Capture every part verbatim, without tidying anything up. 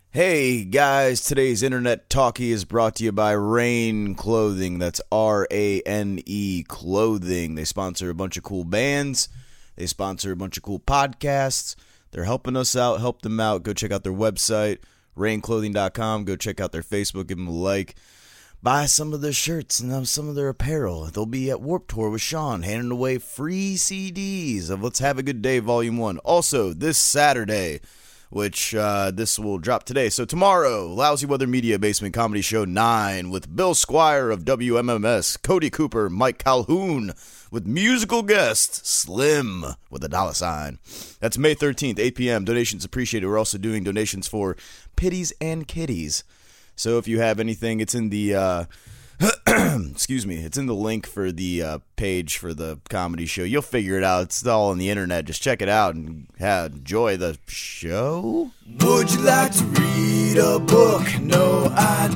Hey guys, today's Internet Talkie is brought to you by Rain Clothing. That's R A N E Clothing. They sponsor a bunch of cool bands. They sponsor a bunch of cool podcasts. They're helping us out. Help them out. Go check out their website, rain clothing dot com. Go check out their Facebook. Give them a like. Buy some of their shirts and some of their apparel. They'll be at Warped Tour with Sean, handing away free C Ds of Let's Have a Good Day Volume one. Also, this Saturday, which uh, this will drop today. So tomorrow, Lousy Weather Media Basement Comedy Show nine with Bill Squire of W M M S, Cody Cooper, Mike Calhoun, with musical guest Slim with a dollar sign. That's May thirteenth, eight p.m. Donations appreciated. We're also doing donations for Pitties and Kitties. So if you have anything, it's in the, uh, excuse me, it's in the link for the uh, page for the comedy show. You'll figure it out. It's all on the internet. Just check it out and yeah, enjoy the show. Would you like to read a book? No, I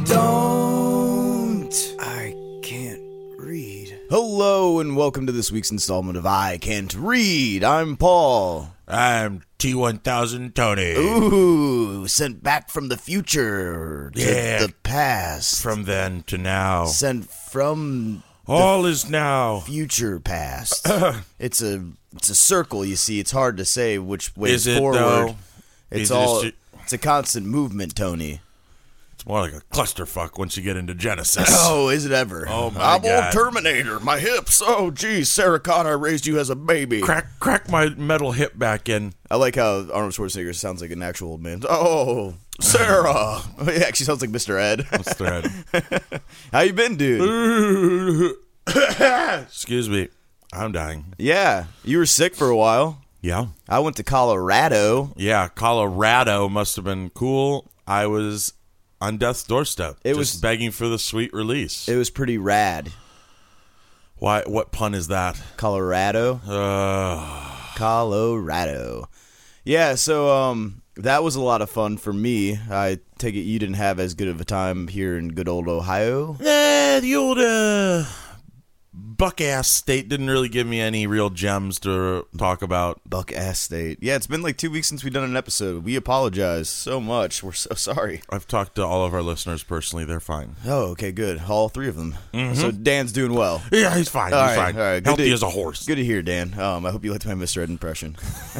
don't. I can't read. Hello and welcome to this week's installment of I Can't Read. I'm Paul. I'm T one thousand Tony. Ooh, sent back from the future to Yeah. the past. From then to now. Sent from All is now. future past. It's a it's a circle, you see. It's hard to say which way Is is it, forward. though? It's Is it all just- it's a constant movement, Tony. It's more like a clusterfuck once you get into Genesis. Oh, is it ever? Oh, my I'm God. old Terminator. My hips. Oh, geez, Sarah Connor raised you as a baby. Crack crack my metal hip back in. I like how Arnold Schwarzenegger sounds like an actual old man. Oh, Sarah. He actually sounds like Mister Ed. What's the thread? How you been, dude? Excuse me. I'm dying. Yeah, you were sick for a while. Yeah. I went to Colorado. Yeah, Colorado must have been cool. I was on death's doorstep. It just was- begging for the sweet release. It was pretty rad. Why? What pun is that? Colorado. Uh, Colorado. Yeah, so um, that was a lot of fun for me. I take it you didn't have as good of a time here in good old Ohio. eh, the old uh, buck-ass state didn't really give me any real gems to talk about. Buck ass state. Yeah, it's been like two weeks since we've done an episode. We apologize so much. We're so sorry. I've talked to all of our listeners personally. They're fine. Oh, okay, good. All three of them. So Dan's doing well. Yeah, he's fine. All he's right, fine. all right. Good Healthy to- as a horse. Good to hear, Dan. Um, I hope you liked my Mister Ed impression.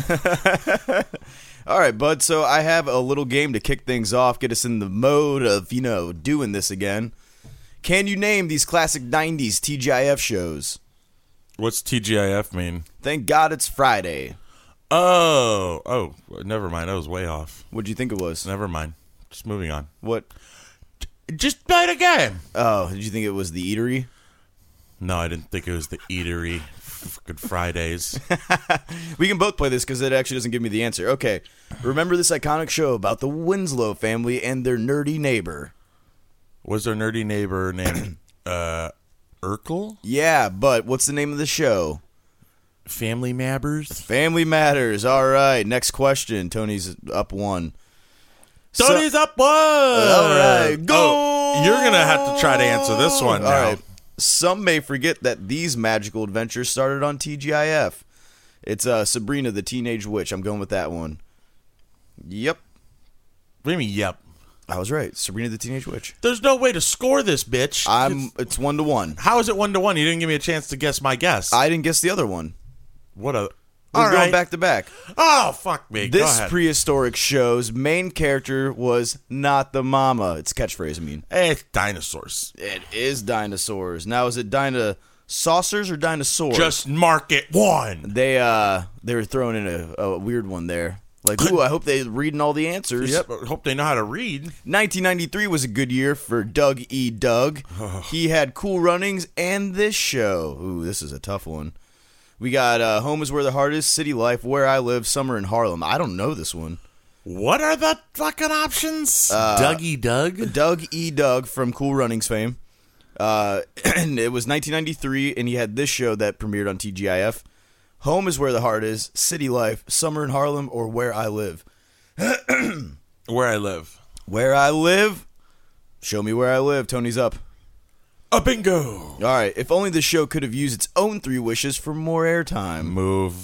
All right, bud. So I have a little game to kick things off, get us in the mode of, you know, doing this again. Can you name these classic nineties T G I F shows? What's T G I F mean? Thank God it's Friday. Oh, oh, never mind. I was way off. What'd you think it was? Never mind. Just moving on. What? Just play the game. Oh, did you think it was the Eatery? No, I didn't think it was the Eatery. Good Fridays. We can both play this because it actually doesn't give me the answer. Okay. Remember this iconic show about the Winslow family and their nerdy neighbor? Was their nerdy neighbor named uh, Urkel? Yeah, but what's the name of the show? Family Mabbers? Family Matters. All right. Next question. Tony's up one. So- Tony's up one. All right. Go. Oh, you're going to have to try to answer this one now. All right. Some may forget that these magical adventures started on T G I F. It's uh, Sabrina the Teenage Witch. I'm going with that one. Yep. What do you mean, yep? I was right. Sabrina the Teenage Witch. There's no way to score this, bitch. I'm. It's- It's one to one. how is it one to one? You didn't give me a chance to guess my guess. I didn't guess the other one. what a... We're All going right. back to back. Oh, fuck me. Go This ahead. prehistoric show's main character was not the mama. It's a catchphrase, I mean. Eh, it's dinosaurs. It is dinosaurs. Now, is it dino saucers or dinosaurs? Just mark it one. They uh they were throwing in a, a weird one there. Like, ooh, I hope they're reading all the answers. Yep, I hope they know how to read. nineteen ninety-three was a good year for Doug E. Doug. He had Cool Runnings and this show. Ooh, this is a tough one. We got uh, Home is Where the Heart Is, City Life, Where I Live, Summer in Harlem. I don't know this one. What are the fucking options? Uh, Dougie Doug? Doug E. Doug from Cool Runnings fame. Uh, and it was nineteen ninety-three, and he had this show that premiered on T G I F. Home is Where the Heart Is, City Life, Summer in Harlem, or Where I Live. Where I live. Where I Live? Show me where I live. Tony's up. A bingo. All right. If only the show could have used its own three wishes for more airtime. Move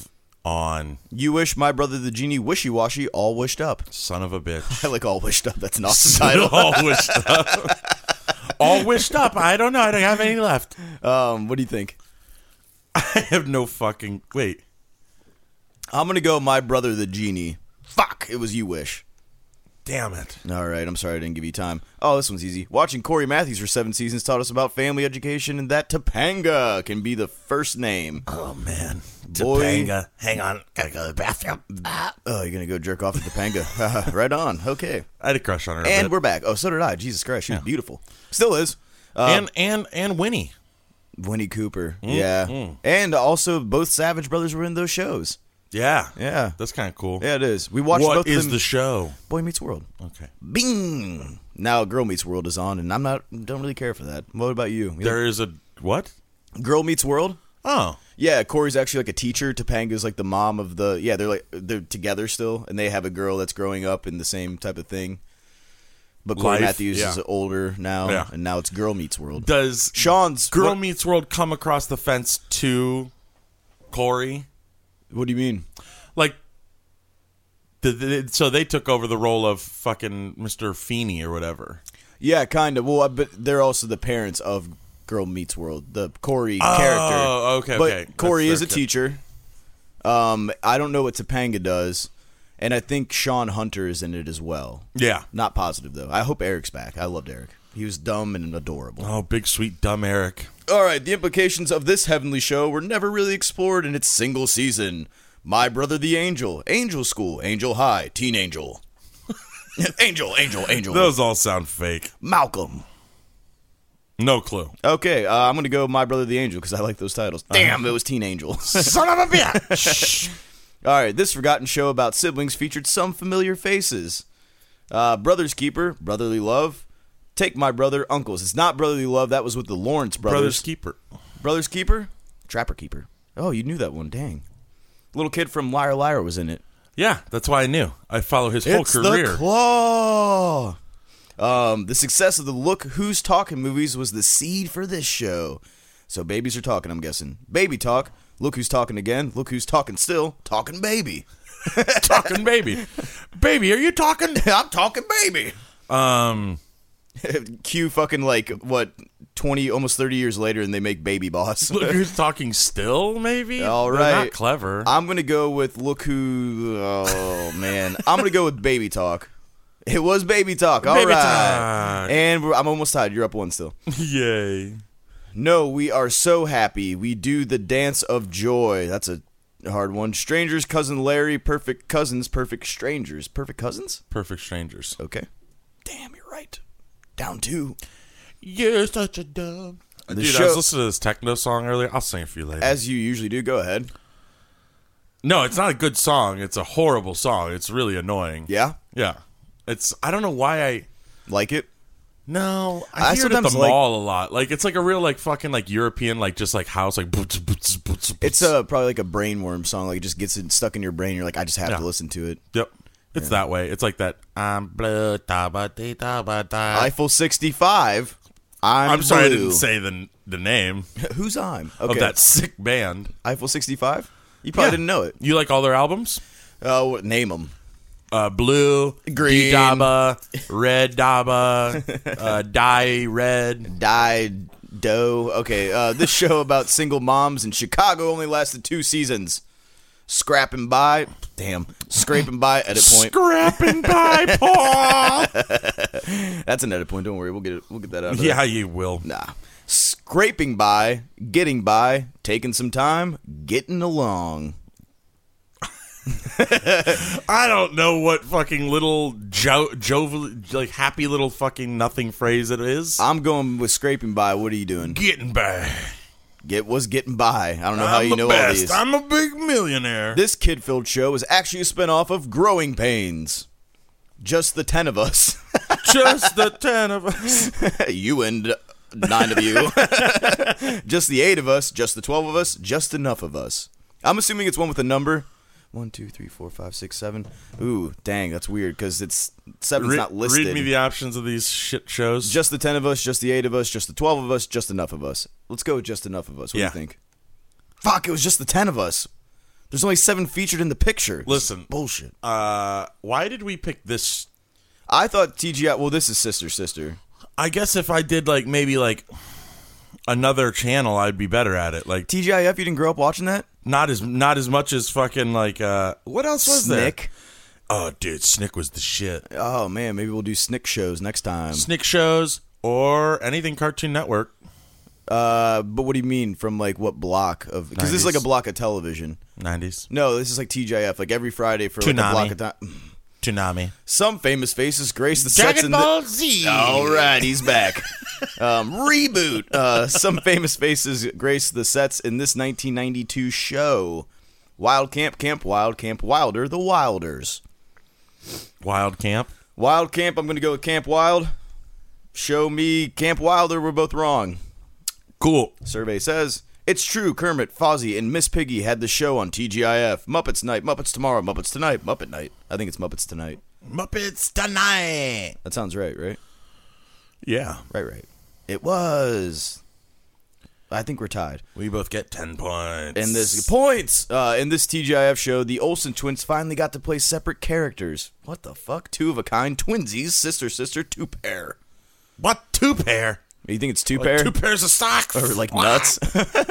on. You Wish, My Brother the Genie, Wishy Washy, All Wished Up. Son of a bitch. I like All Wished Up. That's an awesome title. All wished up. All wished up. I don't know. I don't have any left. Um, what do you think? I have no fucking... Wait. I'm going to go My Brother the Genie. Fuck, it was You Wish. Damn it. All right, I'm sorry I didn't give you time. Oh, this one's easy. Watching Corey Matthews for seven seasons taught us about family education and that Topanga can be the first name. Oh, man. Boy. Topanga. Hang on. Gotta go to the bathroom. Ah. Oh, you're going to go jerk off at Topanga. Right on. Okay. I had a crush on her. And a we're back. Oh, so did I. Jesus Christ, she was Yeah. beautiful. Still is. Uh, and, and, and Winnie. Winnie Cooper. Yeah. mm. And also, both Savage brothers were in those shows. Yeah. Yeah. That's kind of cool. Yeah, it is. We watched What both of is them. the show? Boy Meets World. Okay. Bing! Now Girl Meets World is on, and I'm not, don't really care for that. What about you? You There is a... What? like Girl Meets World? Oh. Yeah, Corey's actually like a teacher. Topanga's like the mom of the... Yeah, they're like, they're together still, and they have a girl that's growing up in the same type of thing. But Corey Life, Matthews yeah. is older now, Yeah. and now it's Girl Meets World. Does Sean's... Girl what, Meets World come across the fence to Corey? what do you mean? Like, the, the, so they took over the role of fucking Mister Feeney or whatever. Yeah, kind of. Well, but they're also the parents of Girl Meets World, the Corey Oh, character. okay, But okay. Corey That's is a fair. teacher. Um, I don't know what Topanga does, and I think Sean Hunter is in it as well. Yeah. Not positive though. I hope Eric's back. I loved Eric. He was dumb and adorable. Oh, big sweet dumb Eric. All right, the implications of this heavenly show were never really explored in its single season. My Brother the Angel, Angel School, Angel High, Teen Angel. Angel, Angel, Angel. Those all sound fake. Malcolm. No clue. Okay, uh, I'm going to go My Brother the Angel because I like those titles. Damn, it was Teen Angel. Son of a bitch. All right, this forgotten show about siblings featured some familiar faces. Uh, Brother's Keeper, Brotherly Love, Take My Brother, Uncles. It's not Brotherly Love. That was with the Lawrence brothers. Brothers Keeper. Brother's Keeper? Trapper Keeper. Oh, you knew that one. Dang. Little kid from Liar Liar was in it. Yeah, that's why I knew. I follow his whole It's career. the Claw. Um, the success of the Look Who's Talking movies was the seed for this show. So babies are talking, I'm guessing. Baby talk. Look who's talking again. Look who's talking still. Talking baby. Talking baby. Baby, are you talking? I'm talking baby. Um, Cue fucking like what twenty, almost thirty years later, and they make Baby Boss. look who's talking still, maybe? All They're right. not clever. I'm gonna go with Look Who. Oh man, I'm gonna go with Baby Talk. It was Baby Talk. All right, Baby Talk. and we're, I'm almost tied. You're up one still. Yay. No, we are so happy. We do the dance of joy. That's a hard one. Strangers, Cousin Larry, Perfect Cousins, Perfect Strangers. Perfect Cousins? Perfect Strangers. Okay. Damn, you're right. Down two. You're such a dumb. The Dude, show- I was listening to this techno song earlier. I'll sing it for you later. As you usually do. Go ahead. no, it's not a good song. It's a horrible song. It's really annoying. Yeah? Yeah. It's, I don't know why I, Like it? no, I, I hear it at sometimes the like- mall a lot. Like, it's like a real, like, fucking, like, European, like, just, like, house, like, boots, boots, boots, boots. It's uh, probably like a brainworm song. Like it just gets it stuck in your brain. You're like, I just have Yeah. to listen to it. Yep. It's that way. It's like that. I'm blue, da ba dee da ba da. Eiffel sixty-five. I'm, I'm sorry I blue. didn't say the the name Who's I'm? Okay. of that sick band. Eiffel sixty-five? You probably Yeah. didn't know it. You like all their albums? Oh, name them. Uh, blue, Green. D-Daba, red Daba, uh, dye red. Died Doe. Okay, uh, this show about single moms in Chicago only lasted two seasons. Scrapping by, damn, scraping by. Edit point. Scrapping by Paul. That's an edit point. Don't worry, we'll get it. We'll get that out. Of Yeah, there. you will. Nah. Scraping by, getting by, taking some time, getting along. I don't know what fucking little jo- jovial, like happy little fucking nothing phrase it is. I'm going with scraping by. What are you doing? Getting by. Get was getting by. I don't know how I'm you the know best. all these. I'm a big millionaire. This kid-filled show is actually a spinoff of Growing Pains. Just the ten of us. Just the ten of us. You and nine of you. Just the eight of us. Just the twelve of us. Just enough of us. I'm assuming it's one with a number. One, two, three, four, five, six, seven. Ooh, dang, that's weird because it's seven's Re- not listed. Read me the options of these shit shows. Just the ten of us, just the eight of us, just the twelve of us, just enough of us. Let's go with just enough of us. What Yeah. do you think? Fuck, it was just the ten of us. There's only seven featured in the picture. Listen. Bullshit. Uh, why did we pick this? I thought T G I... Well, this is Sister Sister. I guess if I did, like, maybe, like, another channel, I'd be better at it. Like, T G I F, you didn't grow up watching that? not as not as much as fucking, like, uh... What else was there? Snick. Oh, dude, Snick was the shit. Oh, man, maybe we'll do Snick shows next time. Snick shows or anything Cartoon Network. Uh, but what do you mean from, like, what block of... Because this is like a block of television. nineties. No, this is like T G I F, like every Friday for like Toonami. a block of time. Tsunami. Some famous faces grace the sets Dragon in Ball the... Z. All right, he's back. um, reboot. Uh, some famous faces grace the sets in this nineteen ninety-two show. Wild Camp, Camp Wild, Camp Wilder, The Wilders. Wild Camp. Wild Camp, I'm going to go with Camp Wild. Show me Camp Wilder, we're both wrong. Cool. Survey says, it's true, Kermit, Fozzie, and Miss Piggy had the show on T G I F. Muppets Night, Muppets Tomorrow, Muppets Tonight, Muppet Night. I think it's Muppets Tonight. Muppets Tonight. That sounds right, right? Yeah. Right, right. It was. I think we're tied. We both get ten points. In this points, uh, in this T G I F show, the Olsen twins finally got to play separate characters. What the fuck? Two of a kind, twinsies, sister, sister, two pair. What? Two pair? You think it's two Like pair? two pairs of socks? Or like nuts?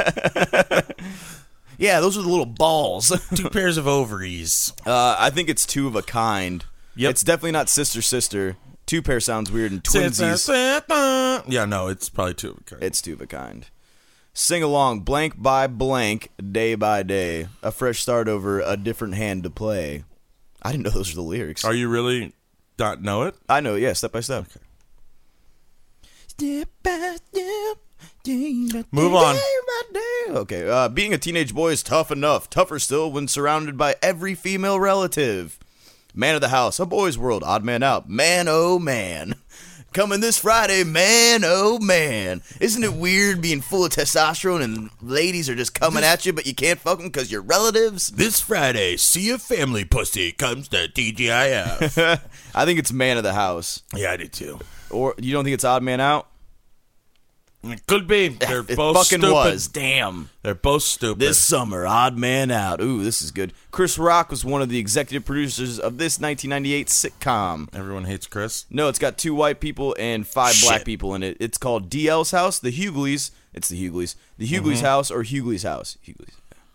Yeah, those are the little balls. Two pairs of ovaries. Uh, I think it's two of a kind. Yep. It's definitely not sister, sister. Two pair sounds weird, and twinsies. Yeah, no, it's probably two of a kind. It's two of a kind. Sing along, blank by blank, day by day. A fresh start over a different hand to play. I didn't know those were the lyrics. Are you really not know it? I know, yeah, step by step. Okay. Step by step, day by Move day, on. day by day. Okay, uh, being a teenage boy is tough enough. Tougher still when surrounded by every female relative. Man of the house, a boy's world, odd man out. Man, oh man. Coming this Friday, man, oh man. Isn't it weird being full of testosterone and ladies are just coming at you, but you can't fuck them because you're relatives? This Friday, see a family pussy comes to T G I F. I think it's man of the house. Yeah, I do too. Or you don't think it's odd man out? It could be. They're It both fucking stupid. was. Damn. They're both stupid. This summer, Odd Man Out. Ooh, this is good. Chris Rock was one of the executive producers of this nineteen ninety-eight sitcom. Everyone hates Chris. No, it's got two white people and five Shit. black people in it. It's called D L's House, the Hughleys. It's the Hughleys. The Hughleys Mm-hmm. House or Hughleys House. Hughleys.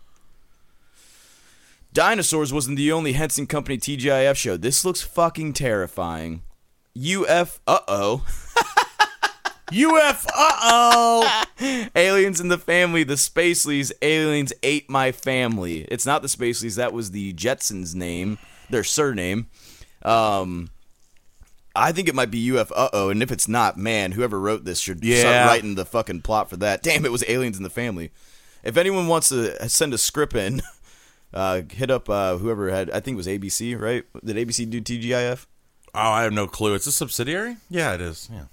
Dinosaurs wasn't the only Henson Company T G I F show. This looks fucking terrifying. U F, uh-oh. U F, uh-oh. Aliens in the Family, the Spaceleys, Aliens Ate My Family. It's not the Spaceleys, that was the Jetsons' name, their surname. Um, I think it might be U F, uh-oh, and if it's not, man, whoever wrote this should Yeah. start writing the fucking plot for that. Damn, it was Aliens in the Family. If anyone wants to send a script in, uh, hit up uh, whoever had, I think it was A B C, right? Did A B C do T G I F? Oh, I have no clue. It's a subsidiary? Yeah, it is. Yeah.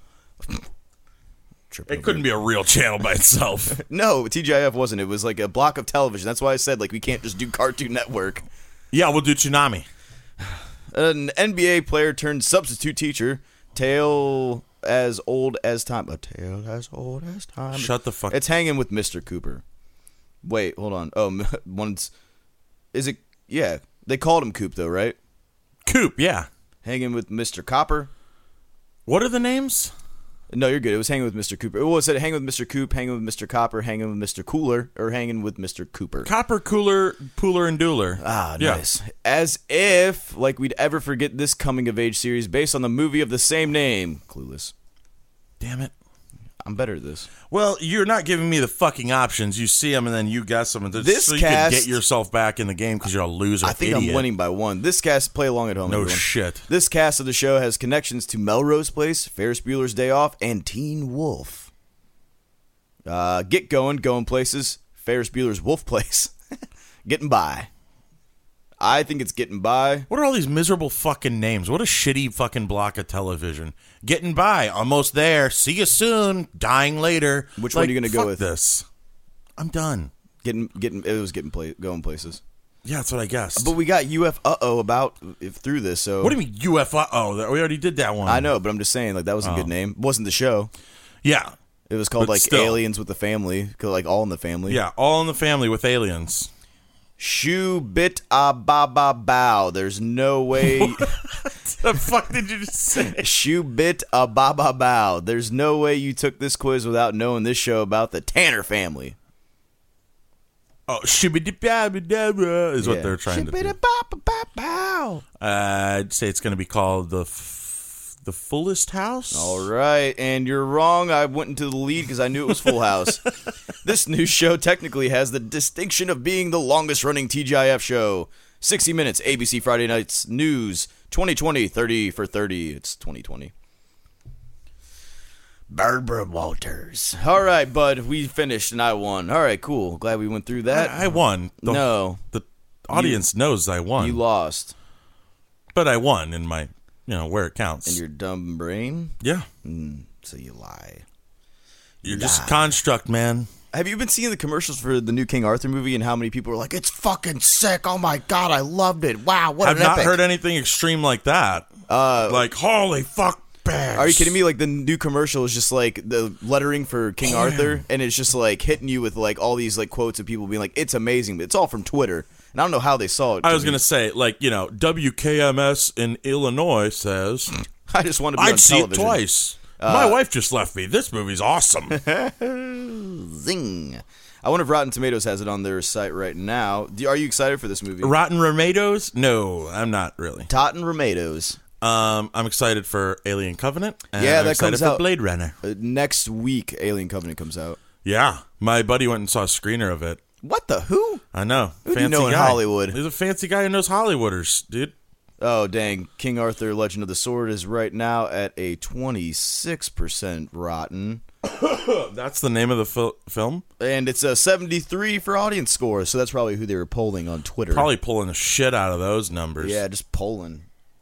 It couldn't be a real channel by itself. No, T G I F wasn't. It was like a block of television. That's why I said, like, we can't just do Cartoon Network. Yeah, we'll do Tsunami. An N B A player turned substitute teacher, tale as old as time. A tale as old as time. Shut the fuck. It's hanging with Mister Cooper. Wait, hold on. Oh, one's. Is it? Yeah. They called him Coop, though, right? Coop, yeah. Hanging with Mister Copper. What are the names? No, you're good. It was hanging with Mister Cooper. Well, it said hanging with Mister Coop, hanging with Mister Copper, hanging with Mister Cooler, or hanging with Mister Cooper. Copper, Cooler, Pooler, and Dooler. Ah, Yeah. nice. As if, like, we'd ever forget this coming-of-age series based on the movie of the same name. Clueless. Damn it. I'm better at this. Well, you're not giving me the fucking options. You see them and then you guess them. And This so you cast- can get yourself back in the game because you're a loser. I think idiot. I'm winning by one. This cast, play along at home, No everyone. shit. This cast of the show has connections to Melrose Place, Ferris Bueller's Day Off, and Teen Wolf. Uh, get going, going places. Ferris Bueller's Wolf Place. Getting by. I think it's getting by. What are all these miserable fucking names? What a shitty fucking block of television. Getting by. Almost there. See you soon. Dying later. Which one are you gonna go fuck with? This. I'm done. Getting, getting. It was getting play, going places. Yeah, that's what I guessed. But we got U F uh oh about if through this. So What do you mean U F O? Oh, we already did that one. I know, but I'm just saying, like, that was a Oh. good name. It wasn't the show. Yeah. It was called But like still. Aliens with the Family, 'cause, like All in the Family. Yeah, all in the family with aliens. Shoe bit a ba ba bow. There's no way. The fuck did you just say? Shoe bit a ba ba bow. There's no way you took this quiz without knowing this show about the Tanner family. Oh, shibidi-babidi-dabba is what Yeah. they're trying to do. Shibidi-ba-ba-bow. Uh, I'd say it's going to be called the f- the Fullest House. All right, and you're wrong. I went into the lead because I knew it was Full House. This new show technically has the distinction of being the longest-running T G I F show. sixty minutes, A B C Friday Nights News, twenty twenty, thirty for thirty. It's twenty twenty. Barbara Walters. All right, bud, we finished and I won. All right, cool. Glad we went through that. I, I won. The, no, the audience knows I won. you lost. But I won in my, you know, where it counts. In your dumb brain? yeah. Mm, so you lie. You're just a construct, man. Have you been seeing the commercials for the new King Arthur movie and how many people are like, it's fucking sick. Oh my God, I loved it. Wow, what I've an not epic. heard anything extreme like that. Uh, like, holy fuck, bears. Are you kidding me? Like the new commercial is just like the lettering for King Oh, Arthur, yeah. and it's just like hitting you with like all these like quotes of people being like, "It's amazing," but it's all from Twitter, and I don't know how they saw it. I was going to say, like, you know, W K M S in Illinois says, I just want to be on I'd see it television. twice. Uh, My wife just left me. This movie's awesome. Zing. I wonder if Rotten Tomatoes has it on their site right now. Do, are you excited for this movie? Rotten Tomatoes? No, I'm not really. Totten Tomatoes. Um, I'm excited for Alien Covenant. And Yeah, I'm that excited comes for out- Blade Runner. Uh, next week, Alien Covenant comes out. Yeah, my buddy went and saw a screener of it. What the who? I know. Who do you fancy know in guy. Hollywood? He's a fancy guy who knows Hollywooders, dude. Oh, dang. King Arthur, Legend of the Sword is right now at a twenty-six percent rotten. That's the name of the fil- film? And it's a seventy-three for audience score, so that's probably who they were polling on Twitter. Probably pulling the shit out of those numbers. Yeah, just polling.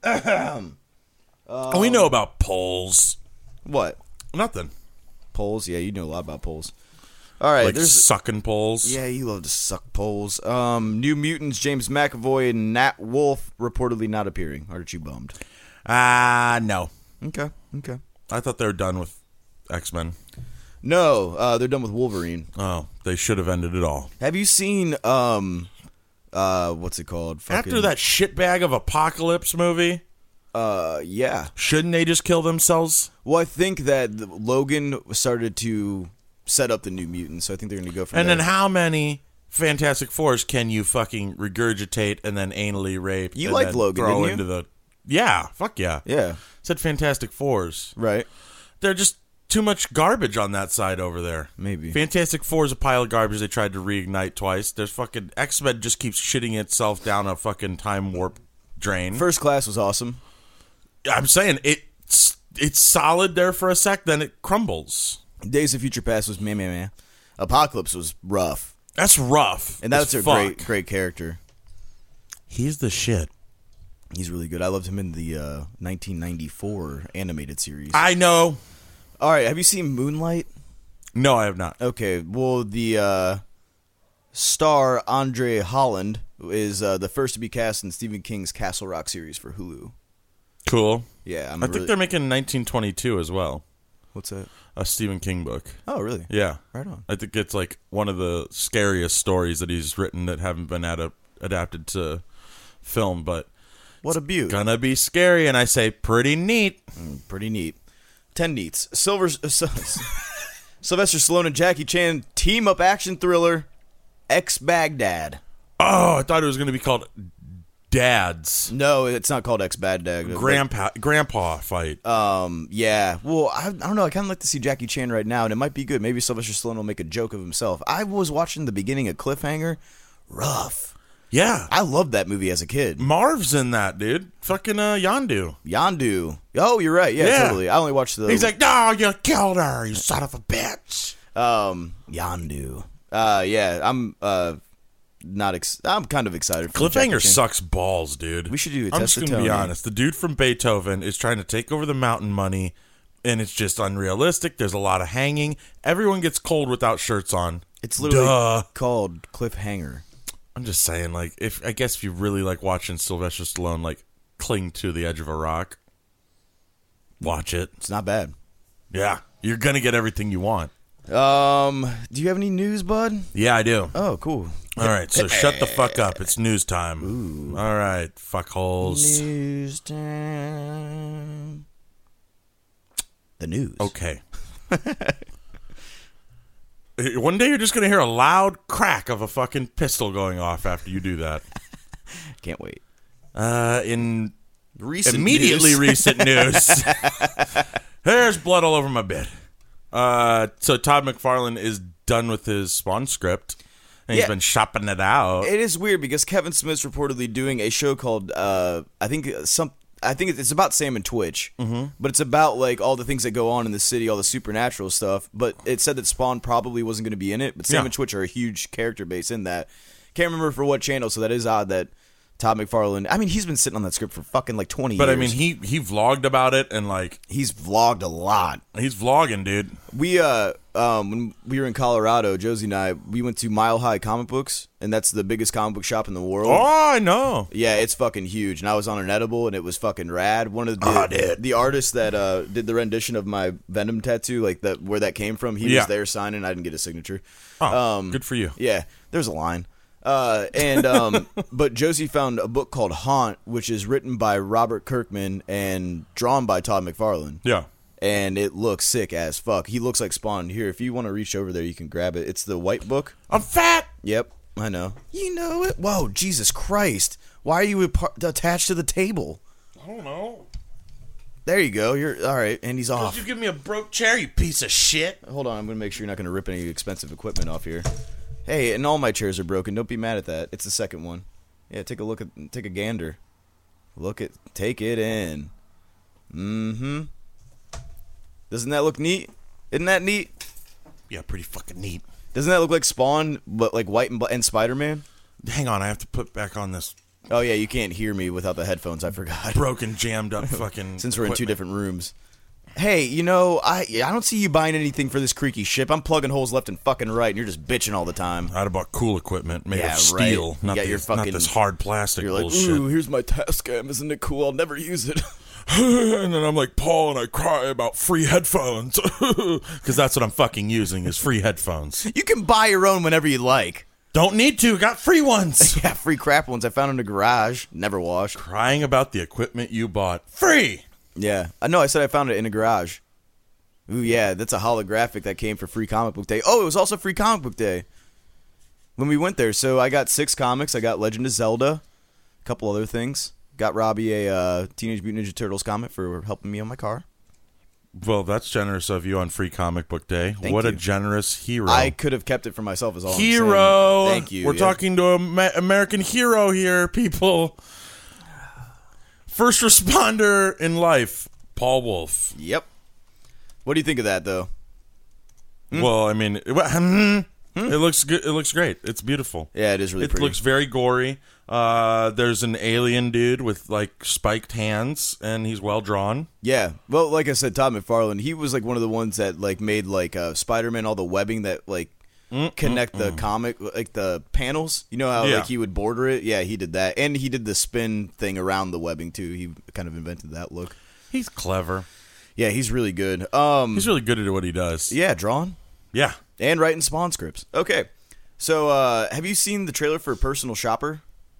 Oh, we know about polls. What? Nothing. Polls? Yeah, you know a lot about polls. All right, Like there's... sucking polls. Yeah, you love to suck polls. Um, New Mutants, James McAvoy, and Nat Wolff reportedly not appearing. Aren't you bummed? Ah, uh, no. Okay, okay. I thought they were done with X-Men. No, uh, they're done with Wolverine. Oh, they should have ended it all. Have you seen, um, uh, what's it called? Fucking, After that shitbag of Apocalypse movie, Uh, yeah. shouldn't they just kill themselves? Well, I think that the- Logan started to set up the New Mutants, so I think they're going to go from And there. then how many Fantastic Fours can you fucking regurgitate and then anally rape? You and liked then Logan, throw didn't you? into the Yeah, fuck yeah. Yeah, Said Fantastic Fours. right. They're just too much garbage on that side over there. Maybe. Fantastic Four is a pile of garbage they tried to reignite twice. There's fucking X-Men just keeps shitting itself down a fucking time warp drain. First Class was awesome. I'm saying it's it's solid there for a sec, then it crumbles. Days of Future Past was meh, meh, meh. Apocalypse was rough. That's rough. And that's as a fuck. great, great character. He's the shit. He's really good. I loved him in the uh, nineteen ninety-four animated series. I know. All right, have you seen Moonlight? No, I have not. Okay, well, the uh, star Andre Holland is uh, the first to be cast in Stephen King's Castle Rock series for Hulu. Cool. Yeah, I'm I really... think they're making nineteen twenty-two as well. What's that? A Stephen King book. Oh, really? Yeah. Right on. I think it's like one of the scariest stories that he's written that haven't been ad- adapted to film, but What a beaut. gonna be scary, and I say pretty neat. Mm, pretty neat. Ten neats. Silver, uh, Sylvester Stallone and Jackie Chan team up action thriller Ex-Baghdad. Oh, I thought it was gonna be called Dads. No, it's not called Ex-Baghdad. Grandpa, grandpa fight. Um, yeah. Well, I, I don't know. I kind of like to see Jackie Chan right now, and it might be good. Maybe Sylvester Stallone will make a joke of himself. I was watching the beginning of Cliffhanger. Rough. Yeah, I loved that movie as a kid. Marv's in that, dude. Fucking uh, Yondu. Yondu. Oh, you're right. Yeah, Yeah. totally. I only watched the. He's like, no, you killed her, you son of a bitch. um, Yondu. Uh, yeah. I'm uh, not. Ex- I'm kind of excited. For Jackie Cliffhanger Chan. sucks balls, dude. We should do a I'm test just of gonna be Tony. honest. The dude from Beethoven is trying to take over the mountain money, and it's just unrealistic. There's a lot of hanging. Everyone gets cold without shirts on. It's literally Duh. called Cliffhanger. I'm just saying, like, if I guess if you really like watching Sylvester Stallone, like, cling to the edge of a rock, watch it. It's not bad. Yeah, you're gonna get everything you want. Um, do you have any news, bud? Yeah, I do. Oh, cool. All right, so shut the fuck up. It's news time. Ooh. All right, fuckholes. News time. The news. Okay. One day you're just going to hear a loud crack of a fucking pistol going off after you do that. Can't wait. Uh, in Recent immediately news. recent news, there's blood all over my bed. Uh, so Todd McFarlane is done with his Spawn script, and he's Yeah. been shopping it out. It is weird because Kevin Smith's reportedly doing a show called uh, I think some I think it's about Sam and Twitch, mm-hmm. but it's about like all the things that go on in the city, all the supernatural stuff. But it said that Spawn probably wasn't going to be in it, but Sam Yeah. and Twitch are a huge character base in that. Can't remember for what channel, so that is odd that Todd McFarlane. I mean, he's been sitting on that script for fucking like twenty But years. I mean, he he vlogged about it, and like he's vlogged a lot. he's vlogging, dude. We uh um when we were in Colorado, Josie and I, we went to Mile High Comic Books, and that's the biggest comic book shop in the world. Oh, I know. Yeah, it's fucking huge, and I was on an edible, and it was fucking rad. One of the Oh, dude. the artists that uh, did the rendition of my Venom tattoo, like that where that came from, he Yeah. was there signing. I didn't get a signature. Oh, Um, good for you. Yeah, there's a line. Uh, and um, but Josie found a book called Haunt, which is written by Robert Kirkman and drawn by Todd McFarlane. Yeah. And it looks sick as fuck. He looks like Spawn. Here, if you want to reach over there, you can grab it. It's the white book. I'm fat. Yep, I know. You know it. Whoa, Jesus Christ! Why are you apar- attached to the table? I don't know. There you go. You're all right, and he's off. You give me a broke chair, you piece of shit. Hold on, I'm gonna make sure you're not gonna rip any expensive equipment off here. Hey, and all my chairs are broken. Don't be mad at that. It's the second one. Yeah, take a look at, take a gander. Look at, take it in. Mm-hmm. Doesn't that look neat? Isn't that neat? Yeah, pretty fucking neat. Doesn't that look like Spawn, but like white and, bla- and Spider-Man? Hang on, I have to put back on this Oh yeah, you can't hear me without the headphones. I forgot. broken, jammed up fucking. Since we're in two equipment. different rooms. Hey, you know, I I don't see you buying anything for this creaky ship. I'm plugging holes left and fucking right, and you're just bitching all the time. I'd have bought cool equipment made Yeah, of steel, right. not, You got this, your not fucking- this hard plastic You're like, bullshit. ooh, here's my Tascam. Isn't it cool? I'll never use it. And then I'm like, Paul, and I cry about free headphones. Because that's what I'm fucking using is free headphones. You can buy your own whenever you like. Don't need to, got free ones. Yeah, free crap ones I found in the garage. Never washed. Crying about the equipment you bought. Free! Yeah. I know, I said I found it in a garage. Ooh, yeah, that's a holographic that came for Free Comic Book Day. Oh, it was also Free Comic Book Day when we went there. So I got six comics. I got Legend of Zelda, a couple other things. Got Robbie a uh, Teenage Mutant Ninja Turtles comic for helping me on my car. Well, that's generous of you on Free Comic Book Day. Thank what you. a generous hero. I could have kept it for myself as all Hero! I'm saying. Thank you. We're yeah. talking to an American hero here, people. First responder in life, Paul Wolf. Yep. What do you think of that, though? Well, I mean, it, hmm, it looks good. It looks great. It's beautiful. Yeah, it is really It pretty. looks very gory. Uh, there's an alien dude with like spiked hands, and he's well drawn. Yeah. Well, like I said, Todd McFarlane, he was like one of the ones that like made like uh, Spider-Man all the webbing that like Mm, connect mm, the mm. comic, like the panels. You know how Yeah. like he would border it? Yeah, he did that. And he did the spin thing around the webbing too. He kind of invented that look. He's clever. Yeah, he's really good. Um, He's really good at what he does. yeah, drawn Yeah. and writing Spawn scripts. Okay. So, uh, have you seen the trailer for Personal Shopper?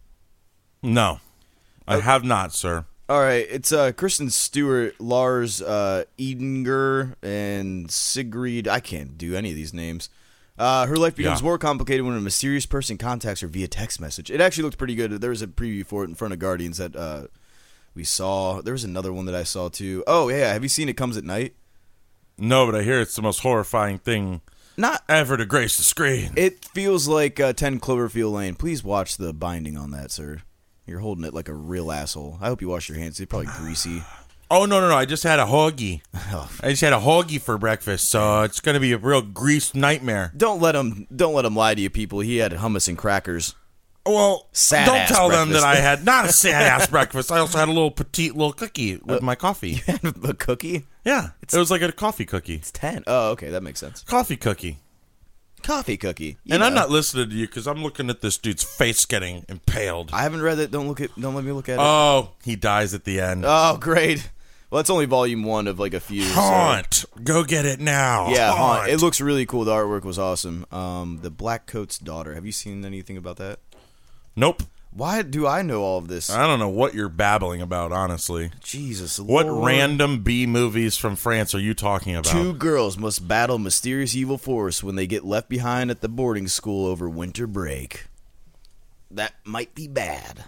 No, I Oh. have not, sir. All right, it's uh, Kristen Stewart, Lars uh, Edinger, and Sigrid. I can't do any of these names. Uh, her life becomes Yeah. more complicated when a mysterious person contacts her via text message. It actually looked pretty good. There was a preview for it in front of Guardians that uh, we saw. There was another one that I saw too. Oh yeah, have you seen It Comes at Night? No, but I hear it's the most horrifying thing Not. ever to grace the screen. It feels like uh, ten Cloverfield Lane. Please watch the binding on that, sir. You're holding it like a real asshole. I hope you wash your hands. They're probably greasy. Oh, no, no, no. I just had a hoagie. Oh. I just had a hoagie for breakfast, so it's going to be a real grease nightmare. Don't let him. Don't let him lie to you, people. He had hummus and crackers. Well, Sad don't ass tell them breakfast. that I had not a sad-ass breakfast. I also had a little petite little cookie with my coffee. A cookie? Yeah, it was like a coffee cookie. It's ten. Oh, okay, that makes sense. Coffee cookie. Coffee cookie. You And I'm know. not listening to you because I'm looking at this dude's face getting impaled. I haven't read it. Don't look at. Don't let me look at it. Oh, he dies at the end. Oh, great. Well, that's only volume one of like a few. so- Haunt. Go get it now. Yeah, Haunt. Haunt. It looks really cool. The artwork was awesome. Um, the Black Coat's Daughter. Have you seen anything about that? Nope. Why do I know all of this? I don't know what you're babbling about, honestly. Jesus. What Lord. random B movies from France are you talking about? Two girls must battle mysterious evil force when they get left behind at the boarding school over winter break. That might be bad.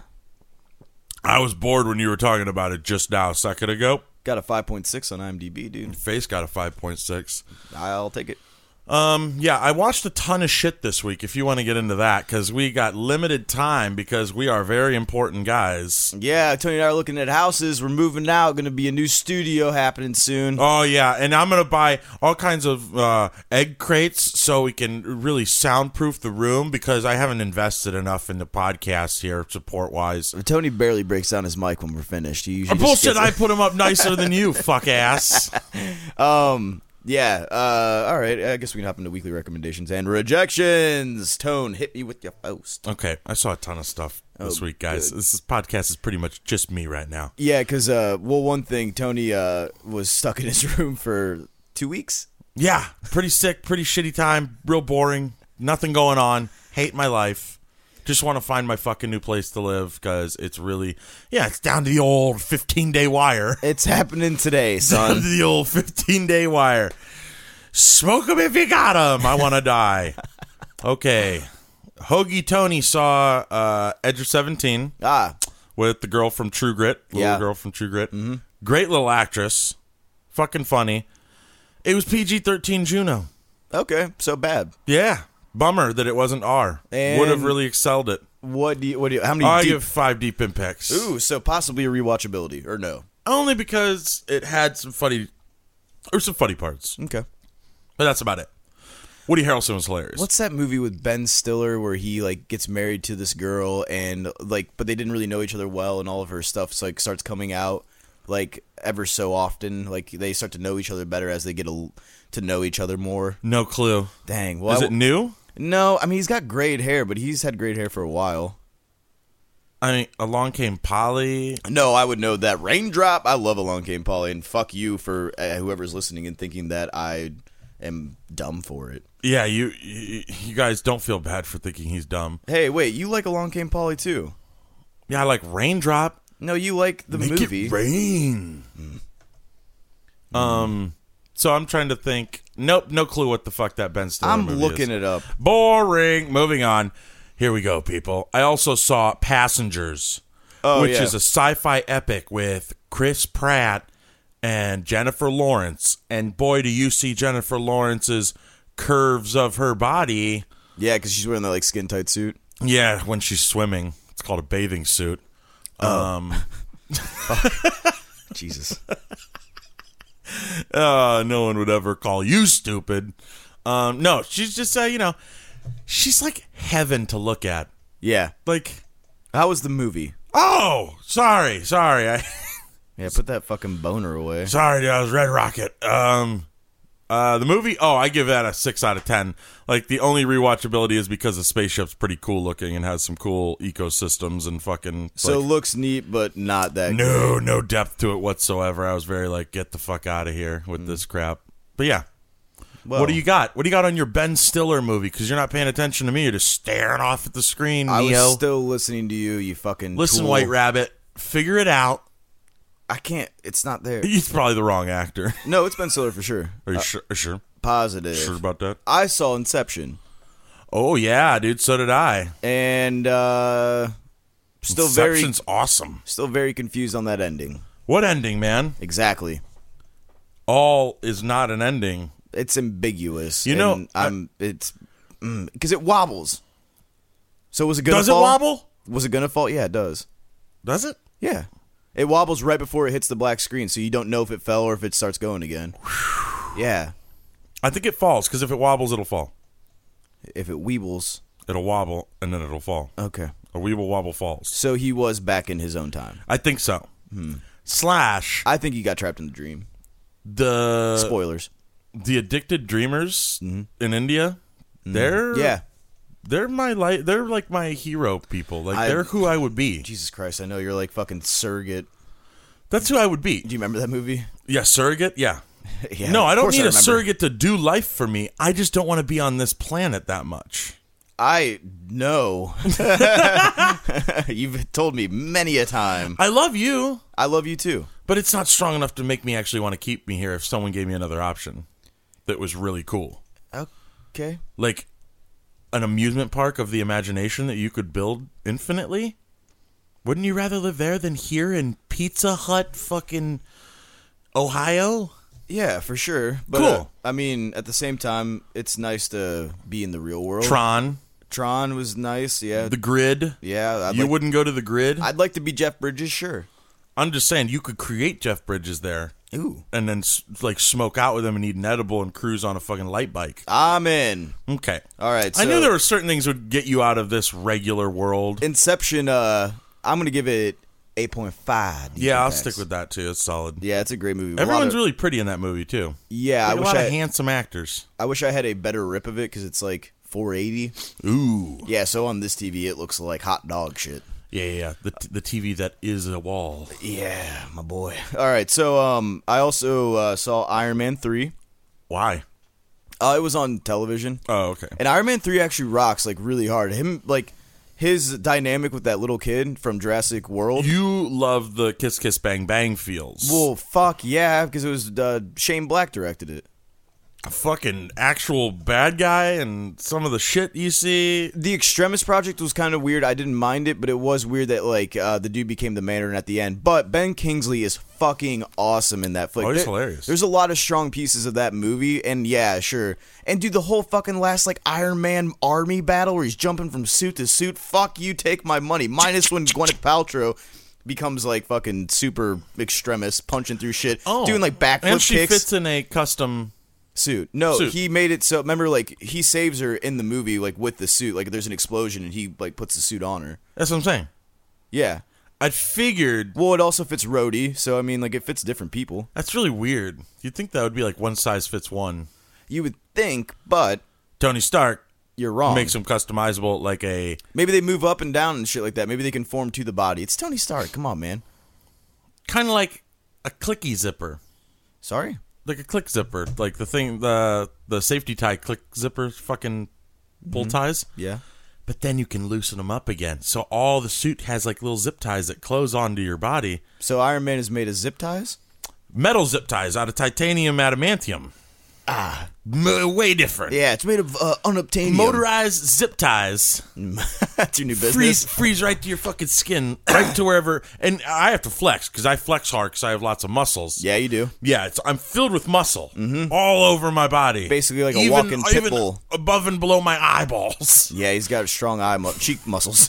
I was bored when you were talking about it just now, a second ago. Got a five point six on IMDb, dude. Face got a five point six. I'll take it. Um, yeah, I watched a ton of shit this week, if you want to get into that, because we got limited time because we are very important guys. Yeah, Tony and I are looking at houses. We're moving out. Going to be a new studio happening soon. Oh, yeah, and I'm going to buy all kinds of uh, egg crates so we can really soundproof the room because I haven't invested enough in the podcast here, support-wise. Tony barely breaks down his mic when we're finished. He usually just Bullshit, gets- I put him up nicer than you, fuck ass. Um... Yeah, uh, all right, I guess we can hop into weekly recommendations and rejections. Tone, hit me with your post. Okay, I saw a ton of stuff this Oh, week, guys. good. This is- podcast is pretty much just me right now. Yeah, because, uh, well, one thing, Tony uh, was stuck in his room for two weeks. Yeah, pretty sick, pretty shitty time, real boring, nothing going on, hate my life. Just want to find my fucking new place to live because it's really, yeah, it's down to the old fifteen-day wire. It's happening today, Down to son. the old fifteen-day wire. Smoke 'em if you got 'em. I want to die. Okay. Hoagie Tony saw uh, Edge of seventeen ah, with the girl from True Grit. Little Yeah. girl from True Grit. Mm-hmm. Great little actress. Fucking funny. It was P G thirteen Juno. okay, so bad. Yeah. Bummer that it wasn't R. And- Would have really excelled it. What do you, what do you, how many I deep? give five deep impacts. Ooh, so possibly a rewatchability, or no? Only because it had some funny, or some funny parts. Okay. But that's about it. Woody Harrelson was hilarious. What's that movie with Ben Stiller where he like gets married to this girl and like, but they didn't really know each other well, and all of her stuff like starts coming out like ever so often. Like they start to know each other better as they get a, to know each other more. No clue. Dang. Well, Is I- it new? No, I mean he's got great hair, but he's had great hair for a while. I mean, Along Came Polly. No, I would know that. Raindrop. I love Along Came Polly, and fuck you for uh, whoever's listening and thinking that I am dumb for it. Yeah, you, you you guys don't feel bad for thinking he's dumb. Hey, wait, you like Along Came Polly too? Yeah, I like Raindrop. No, you like the Make movie. it rain. Um, so I'm trying to think. Nope, no clue what the fuck that Ben Stiller I'm movie looking is. it up. Boring. Moving on. Here we go, people. I also saw Passengers, Oh, which yeah. is a sci-fi epic with Chris Pratt and Jennifer Lawrence. And boy, do you see Jennifer Lawrence's curves of her body. Yeah, because she's wearing that like skin tight suit. Yeah, when she's swimming. It's called a bathing suit. Um, Jesus. uh, no one would ever call you stupid. Um, no, she's just, uh, you know, she's like heaven to look at. Yeah. Like, How was the movie? oh, sorry, sorry. I, Yeah, put that fucking boner away. sorry, dude, I was Red Rocket. Um, uh, the movie, oh, I give that a six out of ten. Like, the only rewatchability is because the spaceship's pretty cool looking and has some cool ecosystems and fucking. So like, looks neat, but not that. no, no depth to it whatsoever. I was very like, get the fuck out of here with this crap. But yeah. Well, What do you got? What do you got on your Ben Stiller movie? Because you're not paying attention to me. You're just staring off at the screen, I Neo. was still listening to you. You fucking. Listen, tool. White Rabbit, figure it out. I can't. It's not there. He's probably the wrong actor. No, it's Ben Stiller for sure. Are you sure? Are you sure? Positive. Sure about that? I saw Inception, Oh yeah, dude. So did I. and uh, still very, Inception's awesome. still very confused on that ending. What ending, man? Exactly. All is not an ending. It's ambiguous. You know, and I'm. It's because it wobbles. So was it gonna Does fall? it wobble? Was it gonna fall? Yeah, it does. Does it? Yeah. It wobbles right before it hits the black screen, so you don't know if it fell or if it starts going again. Yeah. I think it falls because if it wobbles, it'll fall. If it weebles. It'll wobble and then it'll fall. Okay. A weeble wobble falls. So he was back in his own time. I think so. Slash I think he got trapped in the dream. the Spoilers. the addicted dreamers in India. They're Yeah. They're my like they're like my hero people. Like I- they're who I would be. Jesus Christ, I know you're like fucking surrogate. That's who I would be. Do you remember that movie? Yeah, surrogate. Yeah. Yeah, no, I of don't course need a remember. surrogate to do life for me. I just don't want to be on this planet that much. I know. You've told me many a time. I love you, I love you too. but it's not strong enough to make me actually want to keep me here if someone gave me another option that was really cool. Okay. Like an amusement park of the imagination that you could build infinitely. Wouldn't you rather live there than here in Pizza Hut fucking Ohio? Yeah, for sure. But, Cool. uh, I mean, at the same time, it's nice to be in the real world. Tron, Tron was nice, yeah. the grid. yeah, I'd You like, wouldn't go to the grid? I'd like to be Jeff Bridges, sure. I'm just saying you could create Jeff Bridges there Ooh. and then s- like smoke out with him and eat an edible and cruise on a fucking light bike. I'm in. Okay. All right, so I knew there were certain things that would get you out of this regular world. Inception, uh, I'm going to give it eight point five. Yeah, I'll stick with that too. It's solid. Yeah, it's a great movie. A lot Everyone's of- really pretty in that movie too. Yeah, Like I a wish lot I, of handsome actors. I wish I had a better rip of it because it's like four eighty. Ooh. Yeah, so on this T V, it looks like hot dog shit. Yeah, yeah, yeah. The t- the T V that is a wall. Yeah, my boy. All right, so um, I also uh, saw Iron Man three. Why? Uh, it was on television, Oh, okay. and Iron Man three actually rocks like really hard. Him like his dynamic with that little kid from Jurassic World. You love the Kiss Kiss Bang Bang feels. Well, fuck yeah, because it was uh, Shane Black directed it. A fucking actual bad guy and some of the shit you see. The Extremis project was kind of weird. I didn't mind it, but it was weird that like uh, the dude became the Mandarin at the end. But Ben Kingsley is fucking awesome in that flick. Oh, he's There- hilarious. There's a lot of strong pieces of that movie, and yeah, sure. And dude, the whole fucking last like Iron Man army battle where he's jumping from suit to suit. Fuck you, take my money. Minus when Gwyneth Paltrow becomes like fucking super Extremis, punching through shit, doing like backflip and she kicks. fits in a custom. Suit. No, Suit. he made it so. Remember, like he saves her in the movie, like with the suit. Like there's an explosion, and he like puts the suit on her. That's what I'm saying. Yeah. I figured Well, it also fits Rhodey, so I mean, like it fits different people. that's really weird. You'd think that would be like one size fits one. You would think, but Tony Stark you're wrong. makes him customizable like a Maybe they move up and down and shit like that. Maybe they conform to the body. It's Tony Stark. Come on, man. kind of like a clicky zipper. Sorry. Like a click zipper, like the thing, the the safety tie click zipper, fucking pull ties. Yeah. But then you can loosen them up again. So all the suit has like little zip ties that close onto your body. So Iron Man is made of zip ties. Metal zip ties out of titanium adamantium. Ah, M- way different. Yeah, it's made of uh, unobtainium. Motorized zip ties. That's your new business. Freeze, freeze right to your fucking skin, right to wherever. And I have to flex because I flex hard because I have lots of muscles. Yeah, you do. Yeah, it's, I'm filled with muscle all over my body. Basically like a even, walking pit even bull. above and below my eyeballs. Yeah, he's got strong eye mu- cheek muscles.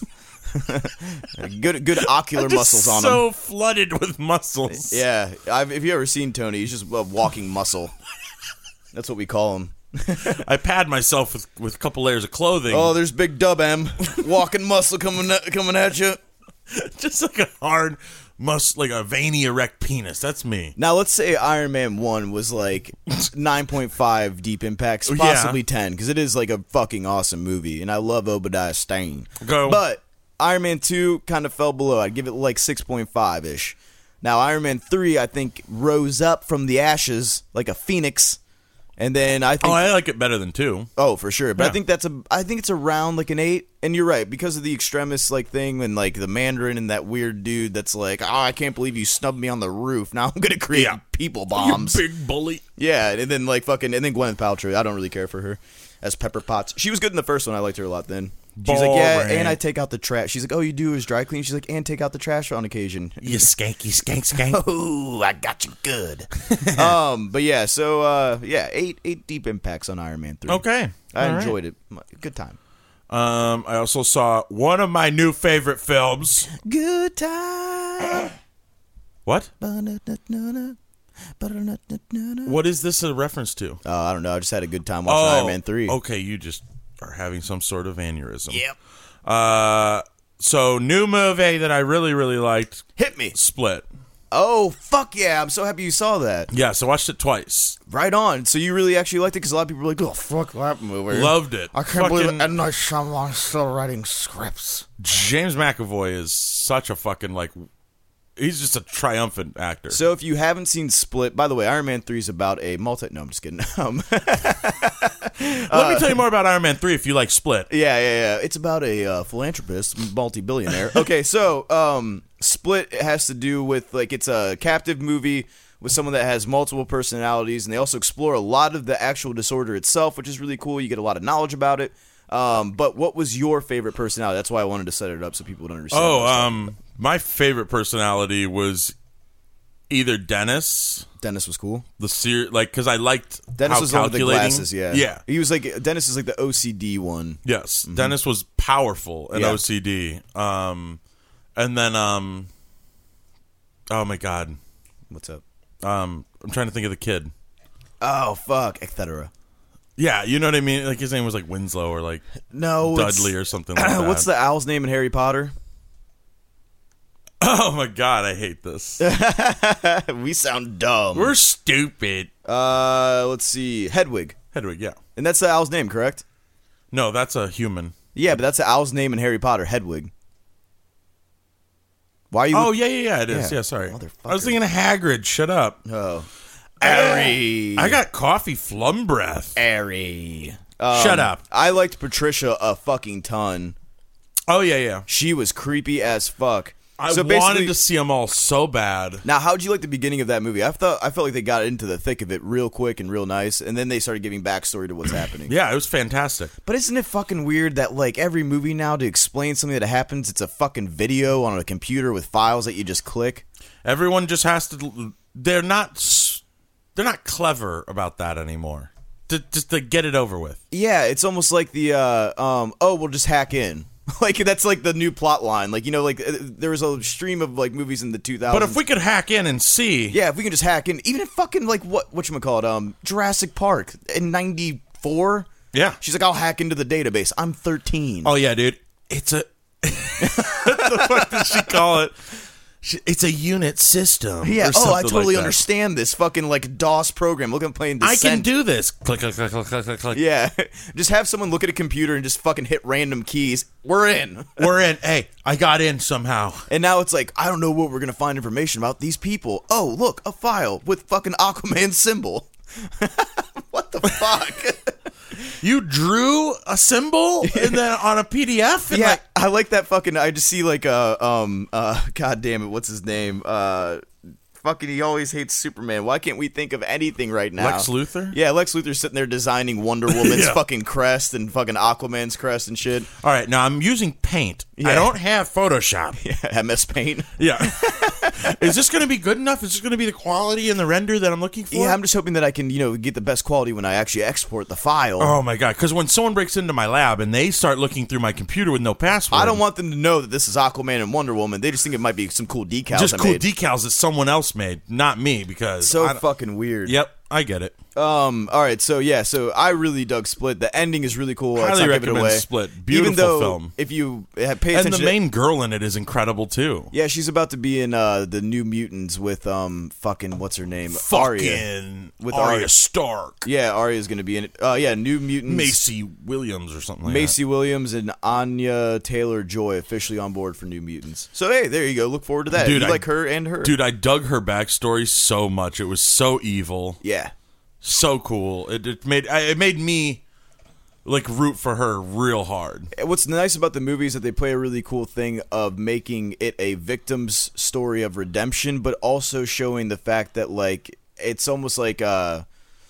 good, good ocular Just muscles on so him. flooded with muscles. Yeah, I've, if you ever seen Tony, he's just a walking muscle. That's what we call him. I pad myself with, with a couple layers of clothing. Oh, there's Big Dub M, walking muscle coming at, coming at you. Just like a hard, mus like a veiny, erect penis. That's me. Now let's say Iron Man one was like nine point five deep impacts, Yeah. possibly ten, because it is like a fucking awesome movie, and I love Obadiah Stane. Go. But Iron Man two kind of fell below. I'd give it like six point five ish. Now Iron Man three, I think, rose up from the ashes like a phoenix. And then I think, Oh, I like it better than two. oh, for sure. But Yeah. I think that's a, I think it's around like an eight. And you're right because of the extremist like thing and like the Mandarin and that weird dude that's like, oh, I can't believe you snubbed me on the roof. Now I'm gonna create Yeah. people bombs. You big bully. Yeah, and then like fucking, and then Gwyneth Paltrow. I don't really care for her as Pepper Potts. She was good in the first one. I liked her a lot then. She's like, yeah, Boring. and I take out the trash. She's like, oh, you do is dry clean. She's like, and take out the trash on occasion. You skanky skank skank. Ooh, I got you good. um, but yeah, so uh, yeah, eight eight deep impacts on Iron Man three. Okay. I All right. enjoyed it. Good time. Um, I also saw one of my new favorite films. Good time. What? Uh, What is this a reference to? I don't know. I just had a good time watching Iron Man three. Okay, you just are having some sort of aneurysm. Yep. Uh, so new movie that I really really liked, Hit me. Split. Oh, fuck yeah. I'm so happy you saw that. Yeah, so I watched it twice. Right on. So you really actually liked it? Because a lot of people were like, oh, fuck that movie. Loved it. I can't believe Fucking- it. M. Night Shyamalan's still writing scripts. James McAvoy is such a fucking like he's just a triumphant actor. So if you haven't seen Split, by the way, Iron Man three is about a multi. No, I'm just kidding. Um, Let me tell you more about Iron Man three if you like Split. Yeah, yeah, yeah. It's about a uh, philanthropist, multi-billionaire. Okay, so um, Split has to do with, like, it's a captive movie with someone that has multiple personalities, and they also explore a lot of the actual disorder itself, which is really cool. You get a lot of knowledge about it. Um, but what was your favorite personality? That's why I wanted to set it up so people would understand. Oh, um, my favorite personality was either Dennis. Dennis was cool. The ser- like, because I liked Dennis how was the one with the calculating. glasses, yeah. Yeah. He was like, Dennis is like the O C D one. Yes. Mm-hmm. Dennis was powerful and Yeah. O C D. Um, and then, um, oh my God. What's up? Um, I'm trying to think of the kid. Oh, fuck. Et cetera. Yeah, you know what I mean? Like, his name was like Winslow or like No. Dudley or something like that. What's the owl's name in Harry Potter? Oh my God, I hate this. We sound dumb. We're stupid. Uh, let's see. Hedwig. Hedwig, yeah. And that's the owl's name, correct? No, that's a human. Yeah, but that's the owl's name in Harry Potter, Hedwig. Why are you... Oh, yeah, yeah, yeah, it is. Yeah. Yeah, sorry. Motherfucker. I was thinking of Hagrid. Shut up. Oh. Airy. I got coffee flum breath. Airy. Um, Shut up. I liked Patricia a fucking ton. Oh, yeah, yeah. She was creepy as fuck. I so wanted basically- to see them all so bad. Now, how'd you like the beginning of that movie? I thought I felt like they got into the thick of it real quick and real nice, and then they started giving backstory to what's happening. Yeah, it was fantastic. But isn't it fucking weird that, like, every movie now, to explain something that happens, it's a fucking video on a computer with files that you just click? Everyone just has to. They're not. s- They're not clever about that anymore. To, just to get it over with. Yeah, it's almost like the, uh, um, oh, we'll just hack in. Like, that's like the new plot line. Like, you know, like, uh, there was a stream of, like, movies in the two thousands. But if we could hack in and see. Yeah, if we can just hack in, even if fucking, like, what, whatchamacallit, um, Jurassic Park in ninety-four? Yeah. She's like, I'll hack into the database. I'm thirteen. Oh, yeah, dude. It's a. What the fuck did she call it? She, it's a unit system. Yeah, or oh, I something totally like that. understand this fucking, like, DOS program. Look, I'm playing I Descent. can do this. Click, click, click, click, click, click, click. Yeah, just have someone look at a computer and just fucking hit random keys. We're in. We're in. Hey, I got in somehow. And now it's like, I don't know what we're going to find information about these people. Oh, look, a file with fucking Aquaman's symbol. What the fuck? You drew a symbol and then on a P D F? And Yeah, like, I like that fucking, I just see like, uh, um, uh, god damn it, what's his name? Uh, fucking, he always hates Superman. Why can't we think of anything right now? Lex Luthor? Yeah, Lex Luthor's sitting there designing Wonder Woman's Yeah. fucking crest and fucking Aquaman's crest and shit. All right, now I'm using Paint. Yeah. I don't have Photoshop. Yeah, M S Paint. Yeah. Is this going to be good enough? Is this going to be the quality and the render that I'm looking for? Yeah, I'm just hoping that I can, you know, get the best quality when I actually export the file. Oh my god! Because when someone breaks into my lab and they start looking through my computer with no password, I don't want them to know that this is Aquaman and Wonder Woman. They just think it might be some cool decals just I cool made. decals that someone else made, not me. Because So I don't- fucking weird. Yep, I get it. Um. All right. So yeah. So I really dug Split. The ending is really cool. Let's Highly not give it recommend away. Split. Beautiful Even though film. if you uh, pay And attention, the to- main girl in it is incredible too. yeah, she's about to be in uh the New Mutants with um fucking what's her name Arya. Fucking With Arya Arya. Stark, Yeah, Arya's gonna be in it. Uh, yeah, New Mutants. Macy Williams or something like Macy Williams and Anya Taylor-Joy officially on board for New Mutants. So hey, there you go. Look forward to that. Dude, you I- like her and her. that. Dude, I dug her backstory so much. It was so evil. Yeah. So cool. It, it made I- it made me like root for her real hard. What's nice about the movie is that they play a really cool thing of making it a victim's story of redemption, but also showing the fact that like it's almost like uh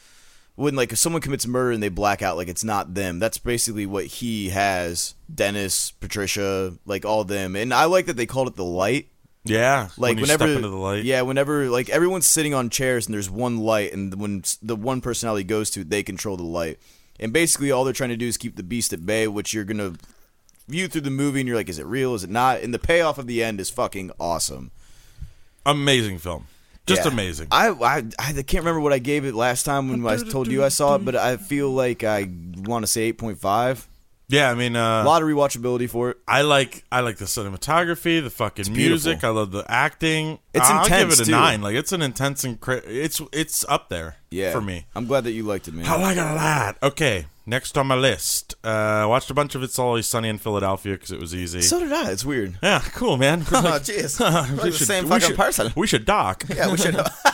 when like if someone commits murder and they black out, like it's not them. That's basically what he has. Dennis, Patricia, like all them, and I like that they called it the light. Yeah, Like when you whenever, step into the light. yeah, whenever like everyone's sitting on chairs and there's one light, and when s- the one personality goes to, they control the light, and basically all they're trying to do is keep the beast at bay, which you're gonna view through the movie, and you're like, is it real? Is it not? And the payoff of the end is fucking awesome. Amazing film. Just Yeah. amazing. I, I I can't remember what I gave it last time when I told you I saw it, but I feel like I want to say eight point five. Yeah, I mean, A uh, lot of rewatchability for it. I like I like the cinematography, the fucking music. I love the acting. It's I'll intense, give it a too. nine. Like it's an intense and cra- it's it's up there Yeah, for me. I'm glad that you liked it, man. I like it a lot. Okay, next on my list. Uh, watched a bunch of It's Always Sunny in Philadelphia because it was easy. So did I. It's weird. Yeah, cool, man. Oh, jeez. We're we the should- same we fucking should- person. We should dock. Yeah, we should.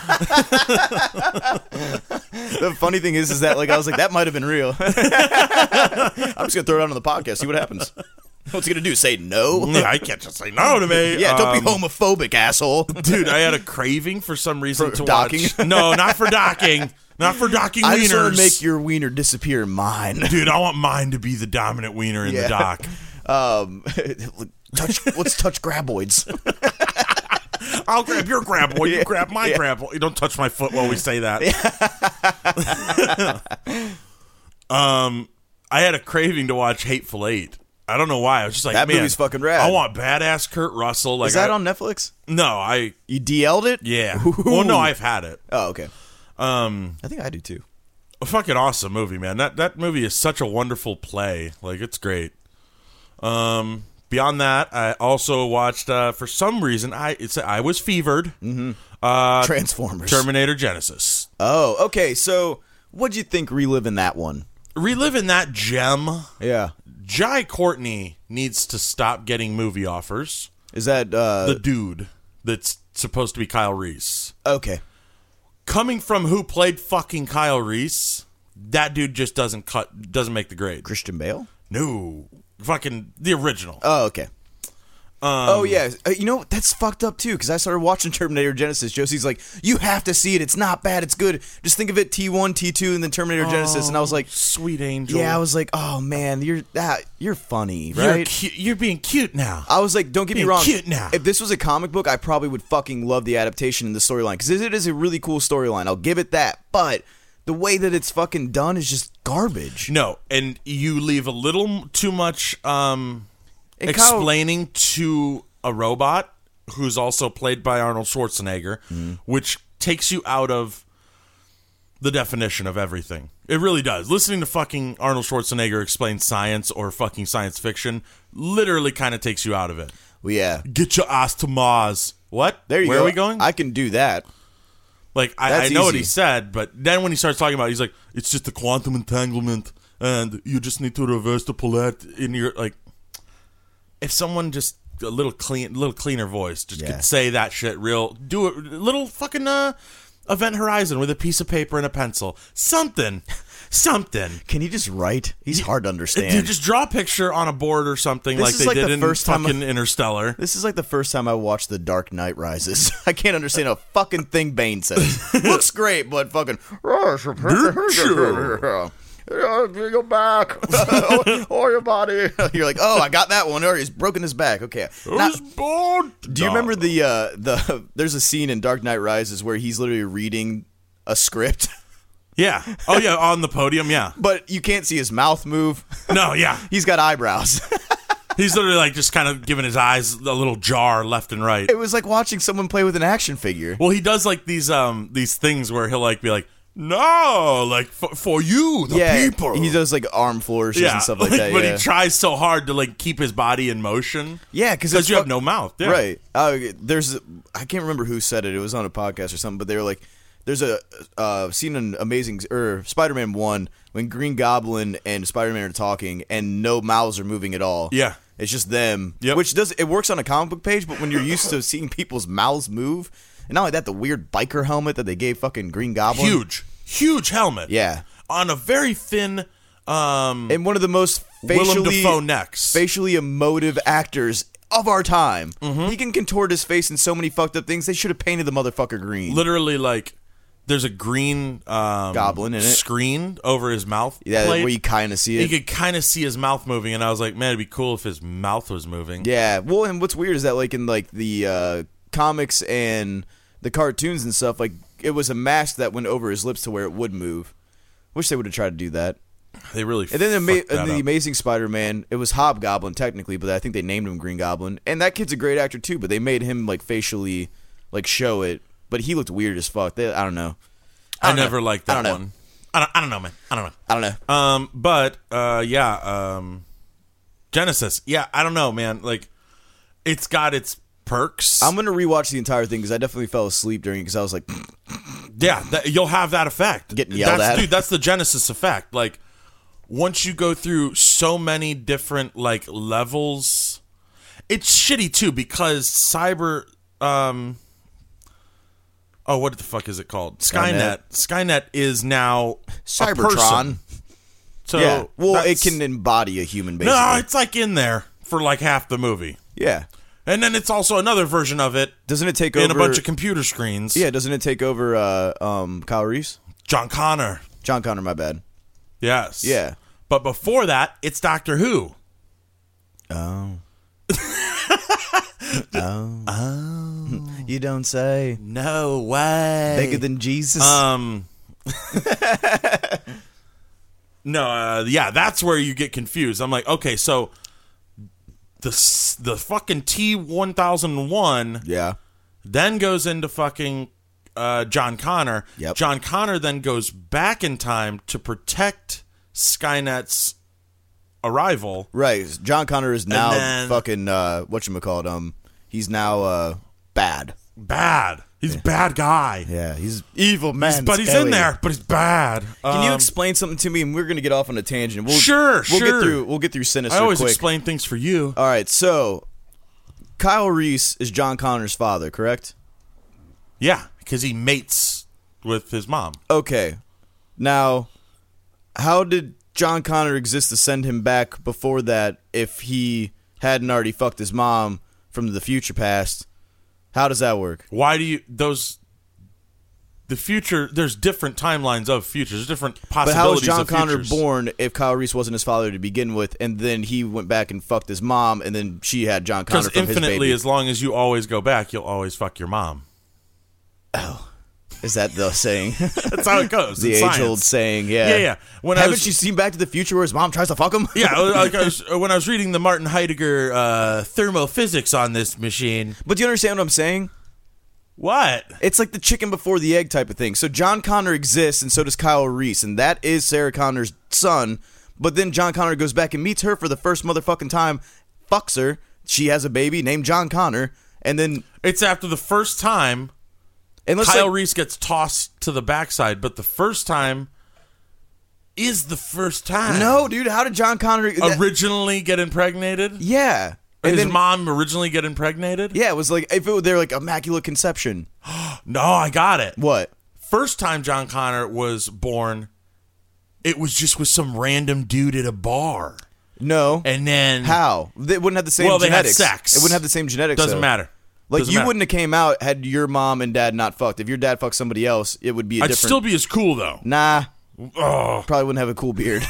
The funny thing is, is that like I was like that might have been real. I'm just gonna throw it out on the podcast, see what happens. What's he gonna do? Say no? Yeah, I can't just say no to me. Yeah, don't Um, be homophobic, asshole. Dude, I had a craving for some reason For to docking? watch. No, not for docking. Not for docking I wieners. just want to make your wiener disappear in mine. Dude, I want mine to be the dominant wiener in Yeah. the dock. Um, touch. Let's touch graboids. I'll grab your graboid. You Yeah. grab my Yeah. graboid. You don't touch my foot while we say that. um, I had a craving to watch Hateful Eight. I don't know why. I was just like, That man, movie's fucking rad. I want badass Kurt Russell. Like, Is that I- on Netflix? No, I. You D L'd it? Yeah. Ooh. Well, no, I've had it. Oh, okay. Um, I think I do too. a fucking awesome movie, man. That that movie is such a wonderful play. Like, it's great. Um, beyond that, I also watched. Uh, for some reason, I it's I was fevered. Mm-hmm. Uh, Transformers. Terminator Genesis. Oh, okay. So, what'd you think reliving that one? Reliving that gem. Yeah. Jai Courtney needs to stop getting movie offers. Is that uh The dude that's supposed to be Kyle Reese. okay? Coming from who played fucking Kyle Reese, that dude just doesn't cut, doesn't make the grade. Christian Bale? No, fucking the original. Oh, okay. Um, Oh yeah, uh, you know that's fucked up too. Because I started watching Terminator Genesis. Josie's like, "You have to see it. It's not bad. It's good. Just think of it T one, T two, and then Terminator Genesis." And I was like, sweet angel. "Yeah." I was like, "Oh man, you're that you're funny, you're right?" cute. You're being cute now. I was like, "Don't get me Being wrong. cute now. If this was a comic book, I probably would fucking love the adaptation and the storyline because it is a really cool storyline. I'll give it that. But the way that it's fucking done is just garbage." No, and you leave a little m- too much um, And Kyle- explaining to a robot who's also played by Arnold Schwarzenegger, Mm-hmm. which takes you out of the definition of everything. It really does. Listening to fucking Arnold Schwarzenegger explain science or fucking science fiction literally kind of takes you out of it. Well, yeah. Get your ass to Mars. What? There you Where go. are we going? I can do that. Like, I, That's I know what easy. he said, but then when he starts talking about it, he's like, it's just a quantum entanglement, and you just need to reverse the Paulette in your, like, if someone just, a little clean, little cleaner voice, just Yeah. could say that shit real, do it, little fucking, uh, Event Horizon with a piece of paper and a pencil. Something. Something. Can he just write? He's hard to understand. Dude, just draw a picture on a board or something This like is they like did the in first time fucking Interstellar. This is like the first time I watched The Dark Knight Rises. I can't understand a fucking thing Bane says. Looks great, but fucking. Go back. Or your body. You're like, oh, I got that one. Or he's broken his back. Okay. Now, born. do you remember the uh, the? There's a scene in Dark Knight Rises where he's literally reading a script, Yeah. Oh, yeah, on the podium, yeah. but you can't see his mouth move. No, yeah. He's got eyebrows. He's literally like just kind of giving his eyes a little jar left and right. It was like watching someone play with an action figure. Well, he does like these um these things where he'll like be like, no, like for, for you, the yeah, people. he does like arm flourishes yeah, and stuff like, that. But yeah. he tries so hard to like keep his body in motion. Yeah, because because you have no mouth. Yeah. Right. Uh, there's, I can't remember who said it. It was on a podcast or something, but they were like, there's a uh, scene in Amazing or Spider-Man one when Green Goblin and Spider-Man are talking and no mouths are moving at all. Yeah. It's just them. Yep. Which does it works on a comic book page, but when you're used to seeing people's mouths move, and not only that, the weird biker helmet that they gave fucking Green Goblin. Huge, huge helmet. Yeah. On a very thin, um, And one of the most Willem facially Dafoe necks. facially emotive actors of our time. Mm-hmm. He can contort his face in so many fucked up things. They should have painted the motherfucker green. literally like. There's a green um, Goblin in it. screen over his mouth. Yeah, plate. where you kind of see You it. could kind of see his mouth moving, and I was like, man, it'd be cool if his mouth was moving. Yeah, well, and what's weird is that like in like the uh, comics and the cartoons and stuff, like it was a mask that went over his lips to where it would move. Wish they would have tried to do that. They really And then the, fucked ama- that and the up. Amazing Spider-Man, it was Hobgoblin technically, but I think they named him Green Goblin. And that kid's a great actor too, but they made him like facially like show it, but he looked weird as fuck. They, I don't know. I, don't never know. liked I that don't know. one. I don't, I don't know, man. I don't know. I don't know. Um, but uh, yeah, um, Genesis. Yeah, I don't know, man. Like, it's got its perks. I'm gonna rewatch the entire thing because I definitely fell asleep during it because I was like, yeah, that, you'll have that effect. Getting yelled that's, at. dude. That's the Genesis effect. Like, once you go through so many different like levels, it's shitty too because cyber. Um, oh, what the fuck is it called? Skynet. Skynet, Skynet is now Cybertron. So yeah, well, it that's- can embody a human, basically. No, it's like in there for like half the movie. Yeah. And then it's also another version of it Doesn't it take in over... a bunch of computer screens. Yeah, doesn't it take over uh, um, Kyle Reese? John Connor. John Connor, my bad. Yes. Yeah. But before that, it's Doctor Who. Oh. oh. Oh. You don't say. No way. Bigger than Jesus? Um. no, uh, yeah, that's where you get confused. I'm like, okay, so the s- the fucking T one thousand one yeah. then goes into fucking uh, John Connor. Yep. John Connor then goes back in time to protect Skynet's arrival. Right. John Connor is now then- fucking, uh, whatchamacallit, um, he's now uh, bad. Bad. He's a bad guy. Yeah, he's evil man. But he's Skelly. in there, but he's bad. Can you Um, explain something to me? And we're gonna get off on a tangent. We'll, Sure, we'll sure. Get through, we'll get through Sinister I always quick. explain things for you. All right, so Kyle Reese is John Connor's father, correct? Yeah, because he mates with his mom. Okay. Now, how did John Connor exist to send him back before that if he hadn't already fucked his mom from the future past? How does that work? Why do you those the future? There's different timelines of futures. There's different But possibilities. how was John of Connor futures. born if Kyle Reese wasn't his father to begin with, and then he went back and fucked his mom, and then she had John Connor Because from his infinitely, baby? as long as you always go back, you'll always fuck your mom. Is that the saying? That's how it goes. the It's age-old science. saying, yeah. Yeah, yeah. When I Haven't was- you seen Back to the Future where his mom tries to fuck him? Yeah, like I was, when I was reading the Martin Heidegger uh, thermophysics on this machine. But do you understand what I'm saying? What? It's like the chicken before the egg type of thing. So John Connor exists, and so does Kyle Reese, and that is Sarah Connor's son. But then John Connor goes back and meets her for the first motherfucking time, fucks her. She has a baby named John Connor, and then It's after the first time and let's Kyle say, Reese gets tossed to the backside, but the first time is the first time. no, dude, how did John Connor? that- Originally get impregnated? yeah, and His then mom originally get impregnated? yeah, it was like if it were they're like immaculate conception. No, I got it. What? First time John Connor was born, it was just with some random dude at a bar. No, And then how? They wouldn't have the same Well, they had genetics. sex. It wouldn't have the same genetics. doesn't though. matter. Like Doesn't you matter. wouldn't have came out had your mom and dad not fucked. If your dad fucked somebody else, it would be a I'd different. still be as cool though. nah, Oh, probably wouldn't have a cool beard.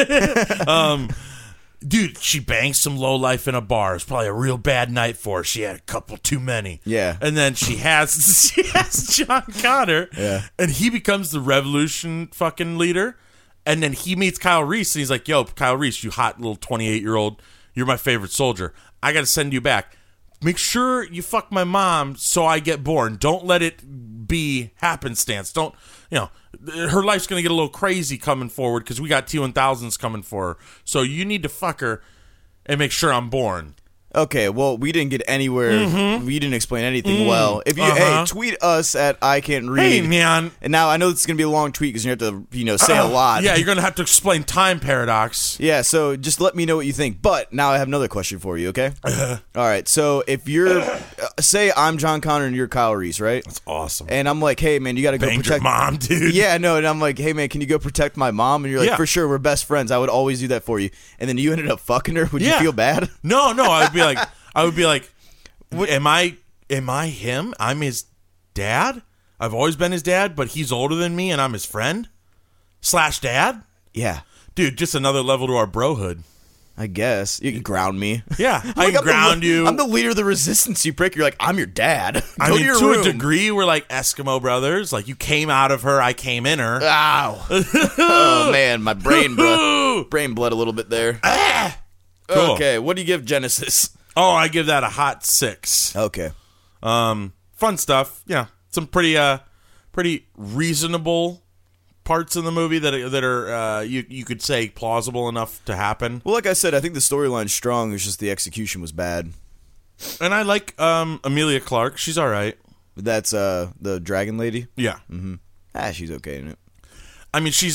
dude, she banged some low life in a bar. It's probably a real bad night for her. She had a couple too many. Yeah. And then she has she has John Connor. Yeah. And he becomes the revolution fucking leader. And then he meets Kyle Reese and he's like, yo, Kyle Reese, you hot little twenty-eight year old, you're my favorite soldier. I gotta send you back. Make sure you fuck my mom so I get born. Don't let it be happenstance. Don't, you know, her life's going to get a little crazy coming forward because we got T one thousands coming for her. So you need to fuck her and make sure I'm born. Okay, well, we didn't get anywhere. Mm-hmm. We didn't explain anything well. If you Uh-huh. hey, tweet us at I can't Hey, read. man. And now I know this is gonna be a long tweet because you have to, you know, say a lot. Yeah, you're going to have to explain time paradox. Yeah, so just let me know what you think. But now I have another question for you, okay? Uh-huh. All right, so if you're, uh, say I'm John Connor and you're Kyle Reese, right? That's awesome. And I'm like, hey, man, you got to go Banged your protect mom, dude. Yeah, no, and I'm like, hey, man, can you go protect my mom? And you're like, Yeah. for sure, we're best friends. I would always do that for you. And then you ended up fucking her. Would Yeah. you feel bad? No, no, I would be like, I would be like, am I, am I him? I'm his dad. I've always been his dad, but he's older than me, and I'm his friend slash dad. Yeah, Dude, just another level to our brohood. I guess. You can ground me. Yeah, I Like, can I'm the- ground you. I'm the leader of the resistance, you prick. You're like, I'm your dad. Go I to mean, your to room. a degree, we're like Eskimo brothers. Like you came out of her, I came in her. Ow. Oh, man, my brain, bro. Brain blood a little bit there. Cool. Okay, what do you give Genesis? Oh, I give that a hot six. Okay. Um, fun stuff. Yeah, some pretty uh, pretty reasonable parts in the movie that are, that are uh, you you could say plausible enough to happen. Well, like I said, I think the storyline's strong. It's just the execution was bad. And I like um Amelia Clarke. She's all right. That's uh the dragon lady. Yeah. Ah, she's okay in it. I mean, she's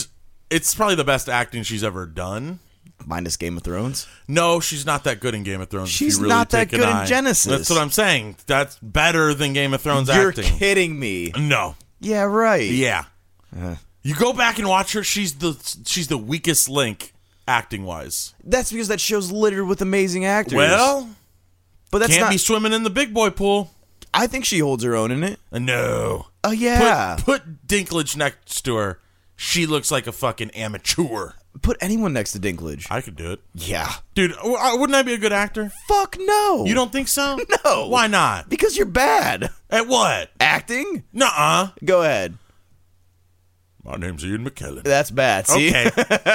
it's probably the best acting she's ever done. Minus Game of Thrones. No, she's not that good in Game of Thrones. She's if you really not that take an good in eye. Genesis. That's what I'm saying. That's better than Game of Thrones You're acting. kidding me. No. Yeah, right. Yeah. Uh, You go back and watch her. She's the she's the weakest link acting wise. that's because that show's littered with amazing actors. Well, but that's can't not. be swimming in the big boy pool. I think she holds her own in it. Uh, No. Oh yeah. Put, put Dinklage next to her. She looks like a fucking amateur. Put anyone next to Dinklage. I could do it. Yeah. Dude, w- uh, wouldn't I be a good actor? Fuck no. You don't think so? No. Why not? Because you're bad. At what? Acting? Nuh-uh. Go ahead. My name's Ian McKellen. That's bad. See? Okay.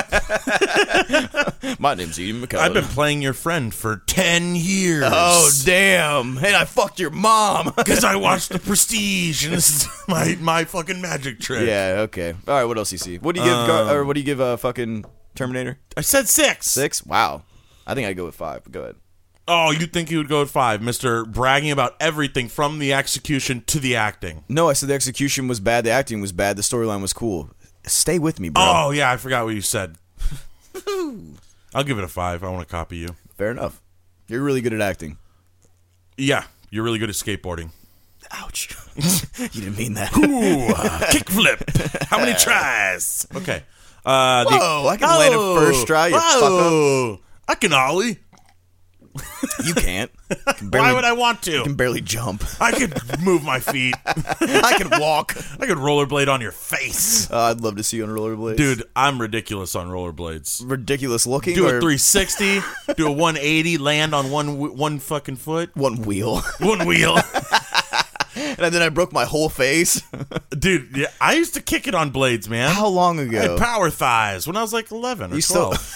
My name's Ian McKellen. I've been playing your friend for ten years. Oh, damn. Hey, I fucked your mom. Because I watched The Prestige, and this is my, my fucking magic trick. Yeah, okay. All right, what else you see? What do you give Um, Gar- or what do you give uh, fucking Terminator? I said six. Six? Wow. I think I'd go with five. But go ahead. Oh, you'd think he would go at five, Mister bragging about everything from the execution to the acting. No, I said the execution was bad, the acting was bad, the storyline was cool. Stay with me, bro. Oh, yeah, I forgot what you said. I'll give it a five. I want to copy you. Fair enough. You're really good at acting. Yeah, you're really good at skateboarding. Ouch. You didn't mean that. Ooh, uh, kickflip. How many tries? Okay. Uh, the- Whoa, I can land it first try, you Whoa, I can ollie. You can't. You can barely, Why would I want You can to? barely jump. I could move my feet. I can walk. I could rollerblade on your face. Uh, I'd love to see you on rollerblades. Dude, I'm ridiculous on rollerblades. Ridiculous looking. Do or a three sixty, do a one eighty, land on one w- one fucking foot, One wheel. one wheel. And then I broke my whole face. Dude, yeah, I used to kick it on blades, man. How long I ago? had power thighs when I was like eleven or You still- twelve.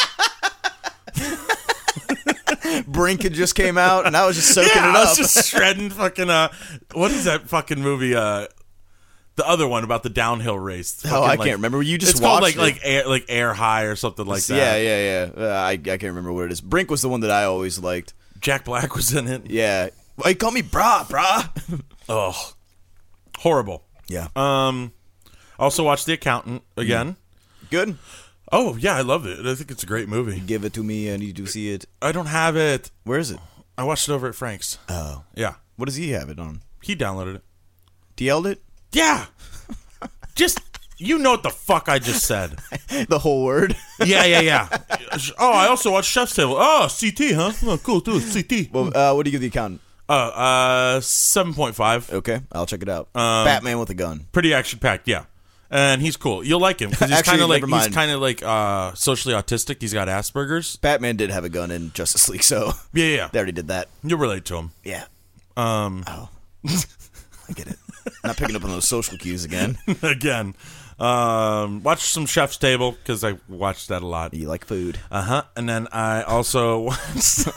Brink had just came out, and I was just soaking yeah, it I up. was just shredding fucking, uh, what is that fucking movie, uh, the other one about the downhill race. Oh, Fucking, I like- can't remember. You just It's called like watched like air like air high or something like that. Yeah, yeah, yeah. Uh, I I can't remember what it is. Brink was the one that I always liked. Jack Black was in it. Yeah. Why you call me brah, brah? Oh, horrible. Yeah. Um, also watched The Accountant again. Good. Oh yeah, I loved it. I think it's a great movie. Give it to me. I need to see it. I don't have it. Where is it? I watched it over at Frank's. Oh. Yeah, What does he have it on? he downloaded it. D L'd it? Yeah, just you know what the fuck I just said. The whole word? Yeah, yeah, yeah. Oh, I also watched Chef's Table. Oh, C T, huh? Oh, cool, too. C T. Well, uh, what do you give the accountant? Uh, uh, seven point five. Okay, I'll check it out. Um, Batman with a gun. Pretty action packed, yeah. And he's cool. You'll like him because he's Actually, kind of like never he's mind. kind of like uh, socially autistic. He's got Asperger's. Batman did have a gun in Justice League, so Yeah, yeah. they already did that. You'll relate to him. Yeah. Um, Oh. I get it. Not picking up on those social cues again. again, um, watch some Chef's Table because I watched that a lot. You like food. Uh huh. And then I also watched.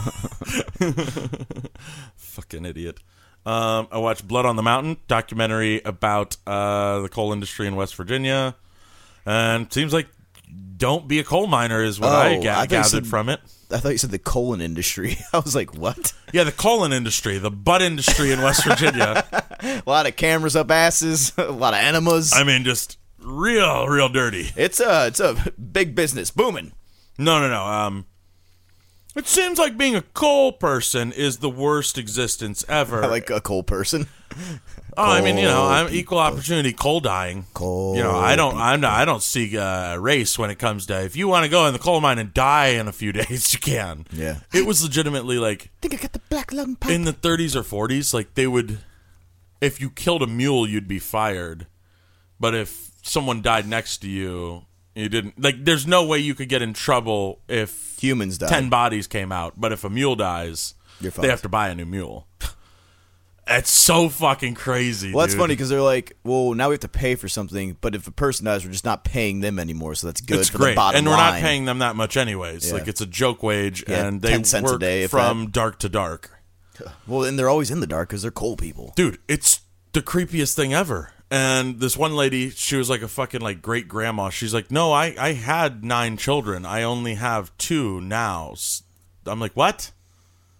Fucking idiot. Um, I watched Blood on the Mountain, documentary about uh, the coal industry in West Virginia, and it seems like don't be a coal miner is what Oh, I, ga- I thought you gathered said- from it. I thought you said the colon industry. I was like, what? Yeah, the colon industry, the butt industry in West Virginia. A lot of cameras up asses, a lot of enemas. I mean, just real, real dirty. It's a, it's a big business, booming. No, no, no. Um, it seems like being a coal person is the worst existence ever. I like a coal person. oh, I mean, you know, coal I'm equal opportunity coal dying. Coal You know, I don't, I'm not, I don't see a race when it comes to if you want to go in the coal mine and die in a few days, you can. Yeah. It was legitimately like I think I got the black lung pipe. in the thirties or forties, like they would, if you killed a mule, you'd be fired, but if someone died next to you, you didn't. Like, there's no way you could get in trouble if Humans die. ten bodies came out, but if a mule dies, You're they fucked. have to buy a new mule. It's so fucking crazy. Well, that's dude. funny because they're like, well, now we have to pay for something, but if a person dies, we're just not paying them anymore, so that's good It's for great, the bottom and we're line. not paying them that much anyways. Yeah. Like, it's a joke wage, Yeah, and they ten cents a work day, if from dark to dark. Well, and they're always in the dark because they're coal people. Dude, it's the creepiest thing ever. And this one lady, she was like a fucking like great grandma. She's like, no, I, I had nine children. I only have two now. S- I'm like, what?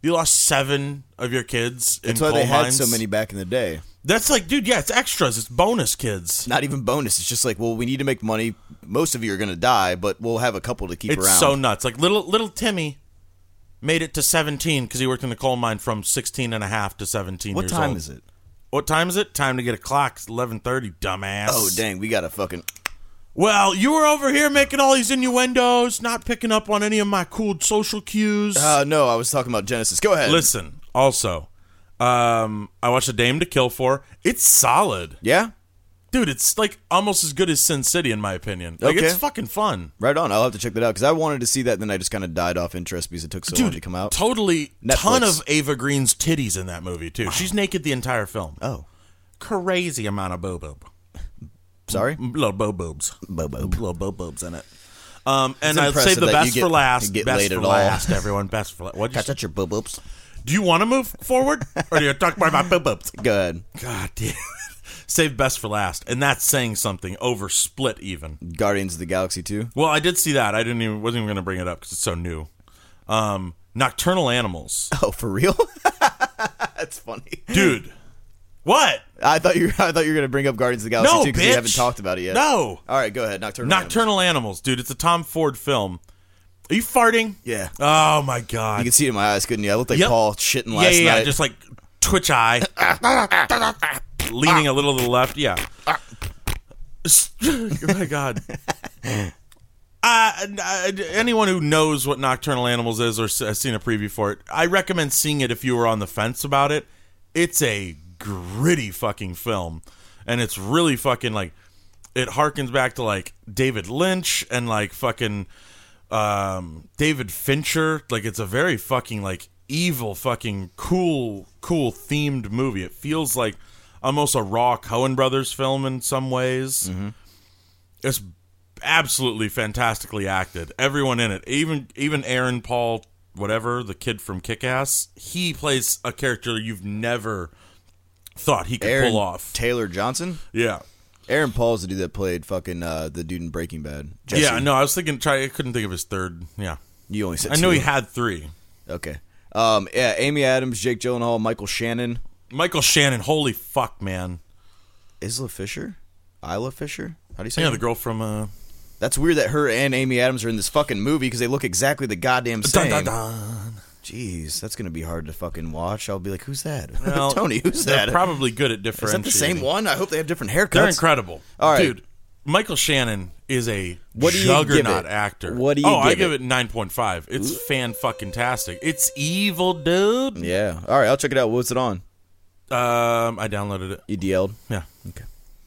You lost seven of your kids in That's why coal they had mines. so many back in the day. That's like, dude, yeah, it's extras. It's bonus kids. Not even bonus. It's just like, well, we need to make money. Most of you are going to die, but we'll have a couple to keep It's around. so nuts. Like little little Timmy made it to seventeen because he worked in the coal mine from sixteen and a half to seventeen What years time old. is it? What time is it? Time to get a clock. It's eleven thirty, dumbass. Oh, dang. We got to fucking... Well, you were over here making all these innuendos, not picking up on any of my cool social cues. Uh, no, I was talking about Genesis. Go ahead. Listen, also, um, I watched A Dame to Kill For. It's solid. Yeah? Dude, it's like almost as good as Sin City, in my opinion. Like, Okay. it's fucking fun. Right on. I'll have to check that out because I wanted to see that, then I just kind of died off interest because it took so long to come out. Totally Netflix. ton of Ava Green's titties in that movie, too. She's naked the entire film. Oh. Crazy amount of boob. Sorry? Little bo boobs. Bobo. Little bo boobs in it. Um, and It's I'd impressive save the that best you get- for last. you get Best laid for at all. last, everyone. Best for last. What'd you Catch say? out your boo-boobs. Do you want to move forward? Or do you talk more about boob boobs? Go ahead. God damn. Save best for last. And that's saying something over Split even. Guardians of the Galaxy two. Well, I did see that. I didn't even wasn't even going to bring it up because it's so new. Um, Nocturnal Animals. Oh, for real? That's funny. Dude. What? I thought you I thought you were going to bring up Guardians of the Galaxy No, two because bitch. you haven't talked about it yet. No. All right, go ahead. Nocturnal Animals. Nocturnal Animals, dude. It's a Tom Ford film. Are you farting? Yeah. Oh, my God. You can see it in my eyes, couldn't you? I looked like Yep. Paul shitting Yeah, last yeah, yeah. night. Just like twitch eye. Leaning a little to the left. Yeah. Oh, my God. Uh, uh, anyone who knows what Nocturnal Animals is or has seen a preview for it, I recommend seeing it if you were on the fence about it. It's a gritty fucking film. And it's really fucking like, it harkens back to like David Lynch and like fucking um, David Fincher. Like it's a very fucking like evil fucking cool, cool themed movie. It feels like almost a raw Coen Brothers film in some ways. Mm-hmm. It's absolutely fantastically acted. Everyone in it, even even Aaron Paul, whatever, the kid from Kick-Ass, he plays a character you've never thought he could Aaron pull off. Taylor Johnson? Yeah. Aaron Paul's the dude that played fucking uh, the dude in Breaking Bad. Jesse. Yeah, no, I was thinking, try, I couldn't think of his third. Yeah. You only said I knew two. he had three. Okay. Um, yeah, Amy Adams, Jake Gyllenhaal, Michael Shannon. Michael Shannon, holy fuck, man. Isla Fisher? Isla Fisher? How do you say Yeah, it? the girl from... Uh, That's weird that her and Amy Adams are in this fucking movie because they look exactly the goddamn same. dun, dun, dun. Jeez, that's going to be hard to fucking watch. I'll be like, who's that? Well, Tony, who's they're that? probably good at Is differentiating. that the same one? I hope they have different haircuts. They're incredible. All right. Dude, Michael Shannon is a What do you give juggernaut it? actor. What do you Oh, I give give it? it nine point five. It's fan-fucking-tastic. It's evil, dude. Yeah. All right, I'll check it out. What's it on? Um, I downloaded it. You D L'd? Yeah. Okay.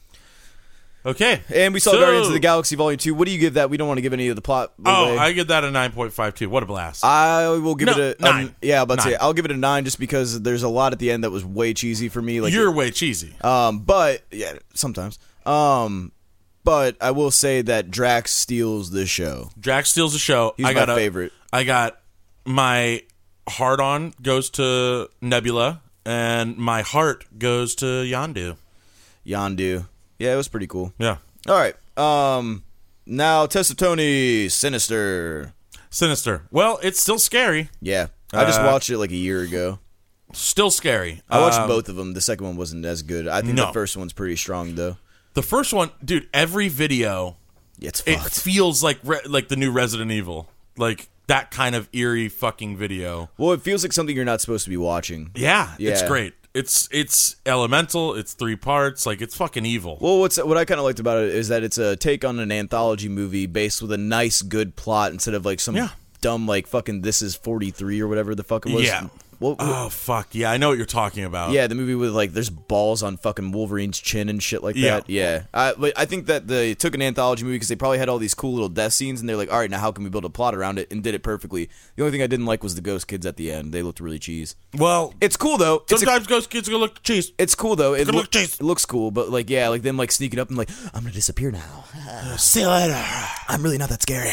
Okay. And we saw So- Guardians of the Galaxy Volume two. What do you give that? We don't want to give any of the plot Oh, away. I give that a nine point five too. What a blast. I will give No, it a nine. Um, yeah, but say Nine. I'll give it a nine just because there's a lot at the end that was way cheesy for me. Like You're way cheesy. um, but yeah, sometimes. Um, but I will say that Drax steals the show. Drax steals the show. He's I got my a- favorite. I got my hard on goes to Nebula, and my heart goes to Yondu. Yondu. Yeah, it was pretty cool. Yeah. All right. Um, now Test of Tony, Sinister. Sinister. Well, it's still scary. Yeah, I just Uh, watched it like a year ago. Still scary. I watched Um, both of them. The second one wasn't as good. I think No. the first one's pretty strong though. The first one, dude. Every video, Yeah, it's it fucked. feels like re- like the new Resident Evil, like that kind of eerie fucking video. Well, it feels like something you're not supposed to be watching. Yeah, it's Yeah. great. It's it's elemental. It's three parts. Like it's fucking evil. Well, what's what I kind of liked about it is that it's a take on an anthology movie based with a nice, good plot instead of like some Yeah. dumb like fucking This Is forty-three or whatever the fuck it was. Yeah. Well, Oh fuck yeah! I know what you're talking about. yeah, the movie with like there's balls on fucking Wolverine's chin and shit like Yeah. that. Yeah, I, but I think that they took an anthology movie because they probably had all these cool little death scenes, and they're like, all right, now how can we build a plot around it? And did it perfectly. The only thing I didn't like was the ghost kids at the end. They looked really cheese. Well, It's cool though. It's a- sometimes ghost kids are gonna look cheese. It's cool though. It, Good loo- luck, Chase. it looks cool, but like yeah, like them like sneaking up and like I'm gonna disappear now. See you later. I'm really not that scary.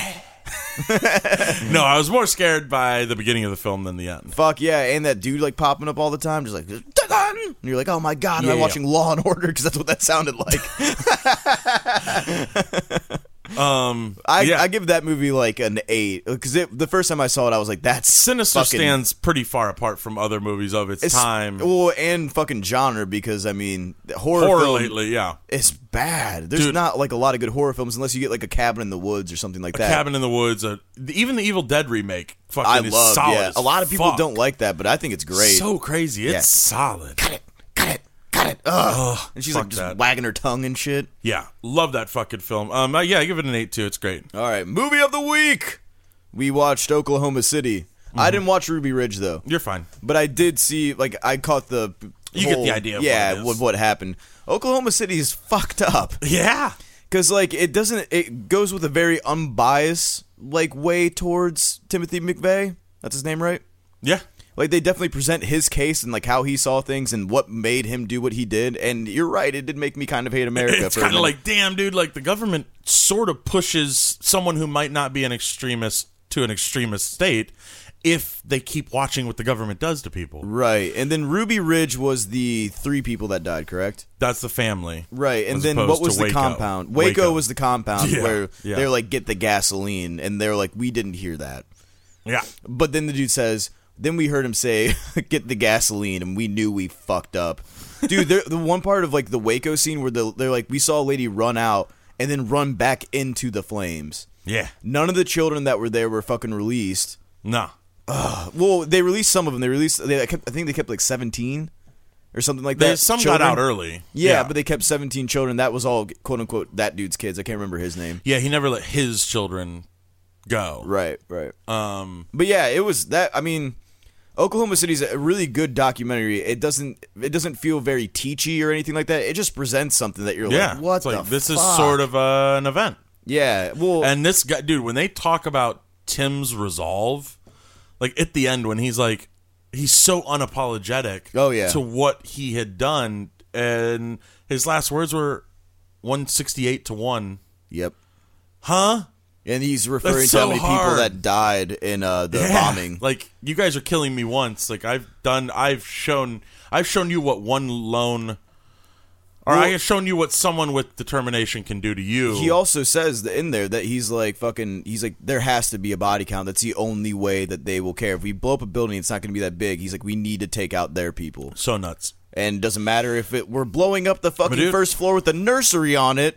No, I was more scared by the beginning of the film than the end. Fuck yeah, and that dude like popping up all the time, just like, "Dun-dun!" and you're like, oh my god, am I Yeah. watching Law and Order? Because that's what that sounded like. Um, I, yeah. I give that movie like an eight because the first time I saw it, I was like, "That's Sinister fucking, stands pretty far apart from other movies of its, it's, time. well, and fucking genre because I mean, horror, Horror film, lately, yeah. it's bad. There's Dude. not like a lot of good horror films unless you get like a Cabin in the Woods or something like A that. Cabin in the Woods, uh, even the Evil Dead remake, fucking I is love. solid Yeah, as a lot of people fuck. don't like that, but I think it's great. So crazy, it's Yeah. solid. cut it, cut it, cut it. Ugh. Ugh, and she's fuck like just that. wagging her tongue and shit. Yeah, love that fucking film. Um, uh, yeah, I give it an eight too. It's great. All right, movie of the week. We watched Oklahoma City. Mm-hmm. I didn't watch Ruby Ridge though, You're fine. but I did see. Like, I caught the. You get whole- the idea of yeah, what it is. what, what happened. Oklahoma City is fucked up Yeah, because like it doesn't. It goes with a very unbiased like way towards Timothy McVeigh. That's his name, right? yeah. Like, they definitely present his case and like how he saw things and what made him do what he did. And you're right, it did make me kind of hate America. It's for a kind of minute. like, damn, dude. Like the government sort of pushes someone who might not be an extremist to an extremist state if they keep watching what the government does to people. Right. And then Ruby Ridge was the three people that died, correct? That's the family. Right. And As then opposed what was to the Waco. compound? Waco, Waco. was the compound Yeah, where yeah. they're like, get the gasoline. And they're like, we didn't hear that. Yeah. But then the dude says, then we heard him say, get the gasoline. And we knew we fucked up. Dude, there- the one part of like the Waco scene where the, they're like, we saw a lady run out and then run back into the flames. Yeah. None of the children that were there were fucking released. No. Well, they released some of them. They released. They kept, I think they kept like seventeen or something like They, that. some children. got out early. Yeah, but they kept seventeen children. That was all quote unquote that dude's kids. I can't remember his name. yeah, he never let his children go. Right, right. Um, But yeah, it was that. I mean, Oklahoma City's a really good documentary. It doesn't. It doesn't feel very teachy or anything like that. It just presents something that you're yeah. like, what It's the like, this fuck? is sort of uh, an event. Yeah. Well, And this guy, dude, when they talk about Tim's resolve, like at the end when he's like, he's so unapologetic Oh, yeah. to what he had done, and his last words were one sixty-eight to one. yep. Huh? And he's referring That's to how so many people hard. that died in uh, the Yeah. bombing. Like, you guys are killing me once. Like, I've done, I've shown, I've shown you what one lone, or Well- I have shown you what someone with determination can do to you. He also says that in there that he's like fucking. He's like, there has to be a body count. That's the only way that they will care. If we blow up a building, it's not going to be that big. He's like, we need to take out their people, so nuts. and it doesn't matter if it we're blowing up the fucking dude- first floor with a nursery on it.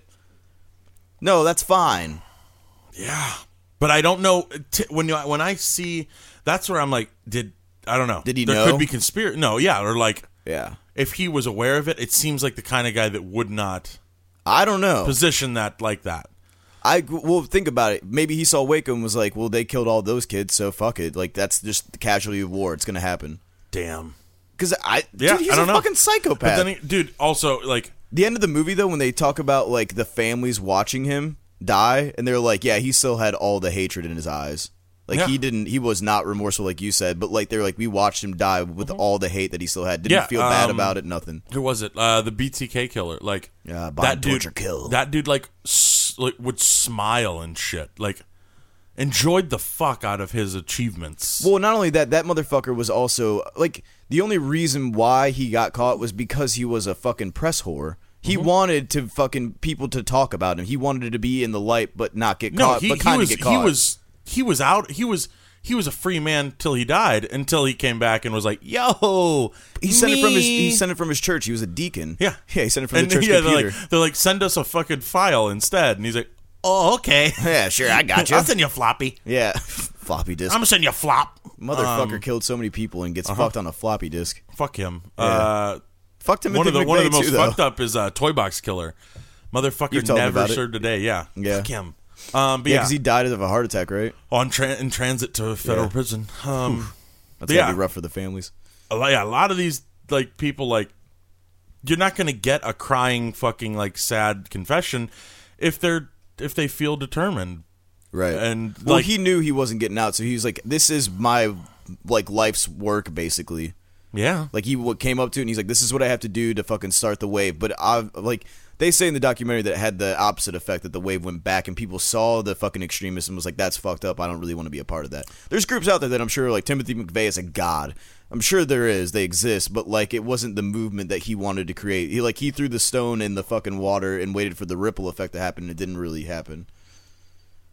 No, that's fine. Yeah, but I don't know t- when you when I see that's where I'm like, did I don't know? Did he there know? could be conspiracy. No, yeah, or like Yeah, if he was aware of it, it seems like the kind of guy that would not I don't know. position that like that. I well think about it. Maybe he saw Waco and was like, well, they killed all those kids, so fuck it. Like that's just the casualty of war. It's going to happen. Damn. Because I, Yeah, dude, he's I don't a know. fucking psychopath. But then, he, dude, also like, The end of the movie, though, when they talk about like the families watching him die, and they're like, yeah, he still had all the hatred in his eyes. Like Yeah. he didn't, he was not remorseful, like you said. But like they're like, we watched him die with all the hate that he still had. Didn't Yeah, feel bad um, about it. Nothing. who was it? Uh, the B T K killer. Like Yeah, bomb, that dude. torture, kill. That dude like, s- like would smile and shit. Like enjoyed the fuck out of his achievements. Well, not only that, that motherfucker was also like the only reason why he got caught was because he was a fucking press whore. He Mm-hmm. wanted to fucking people to talk about him. He wanted to be in the light, but not get No, caught. he, but he kind of was get he caught. was he was out. He was he was a free man till he died. Until he came back and was like, "Yo, He sent it from his. me." He sent it from his church. He was a deacon. Yeah, yeah. He sent it from and the church yeah, they're computer. like, they're like, send us a fucking file instead. And he's like, "Oh, okay, Yeah, sure, I got you. I'll send you a floppy. Yeah, floppy disk. I'm gonna send you a flop." Motherfucker Um, killed so many people and gets uh-huh. fucked on a floppy disk. fuck him. Uh, Fucked him. one of the one of the most too, though. fucked up is uh, Toy Box Killer. Motherfucker You've told me never about it. served a day. Yeah, Yeah. fuck him. Um, but Yeah, yeah, because he died of a heart attack, right? on tra- in transit to a federal Yeah. prison. Um, That's Yeah. gotta be rough for the families. a lot, yeah, a lot of these like people like you're not going to get a crying fucking like sad confession if they're if they feel determined. Right. And, well, like- he knew he wasn't getting out, so he was like, "This is my like life's work, basically." Yeah. Like he w- came up to it and he's like, "This is what I have to do to fucking start the wave." But I like they say in the documentary that it had the opposite effect, that the wave went back and people saw the fucking extremists and was like, "That's fucked up. I don't really want to be a part of that." There's groups out there that I'm sure like Timothy McVeigh is a god. I'm sure there is. They exist, but like it wasn't the movement that he wanted to create. He like he threw the stone in the fucking water and waited for the ripple effect to happen, and it didn't really happen.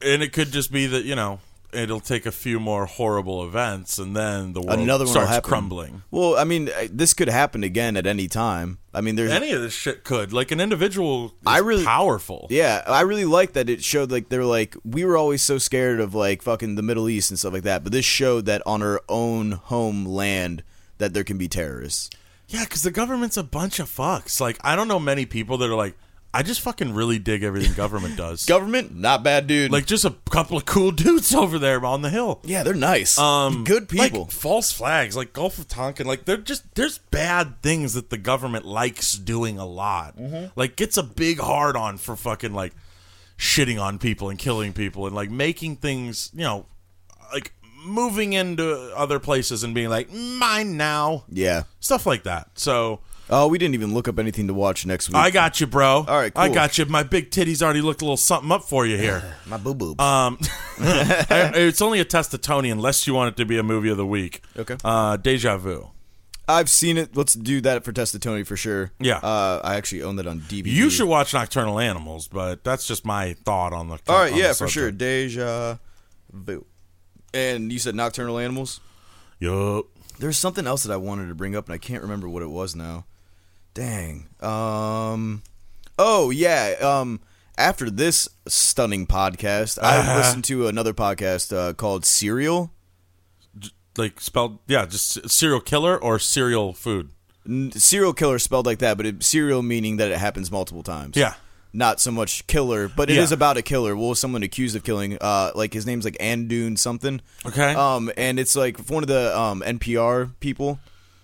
and it could just be that, you know, it'll take a few more horrible events, and then the world Another one starts will happen. crumbling. Well, I mean, this could happen again at any time. I mean, there's Any of this shit could. Like, an individual is I really- powerful. Yeah, I really like that it showed, like, they're like, we were always so scared of, like, fucking the Middle East and stuff like that, but this showed that on our own homeland that there can be terrorists. Yeah, because the government's a bunch of fucks. Like, I don't know many people that are like, I just fucking really dig everything government does. Government, not bad, dude. Like, just a couple of cool dudes over there on the hill. yeah, they're nice. Um, Good people. Like, false flags, like Gulf of Tonkin. Like, they're just, there's bad things that the government likes doing a lot. Mm-hmm. Like, gets a big hard on for fucking, like, shitting on people and killing people and, like, making things, you know, like, moving into other places and being like, mine now. yeah. Stuff like that. So, Oh, we didn't even look up anything to watch next week. I got you, bro. All right, I cool. got you. My big titties already looked a little something up for you here. My boo-boo. Um, it's only a test of Tony unless you want it to be a movie of the week. Okay. Uh, Deja Vu. I've seen it. Let's do that for Test of Tony for sure. Yeah. Uh, I actually own that on D V D. You should watch Nocturnal Animals, but that's just my thought on the. All right, on yeah, the for subject. sure. Deja Vu. And you said Nocturnal Animals? Yup. There's something else that I wanted to bring up, and I can't remember what it was now. Dang. Um. Oh, yeah. Um. After this stunning podcast, I Uh-huh. listened to another podcast uh, called Serial. Like spelled, yeah, just serial killer or serial food. N- serial killer spelled like that, but it, serial meaning that it happens multiple times. Yeah. Not so much killer, but it Yeah. is about a killer. Well, someone accused of killing. Uh, like his name's like Andoon something. Okay. Um, and it's like one of the um N P R people.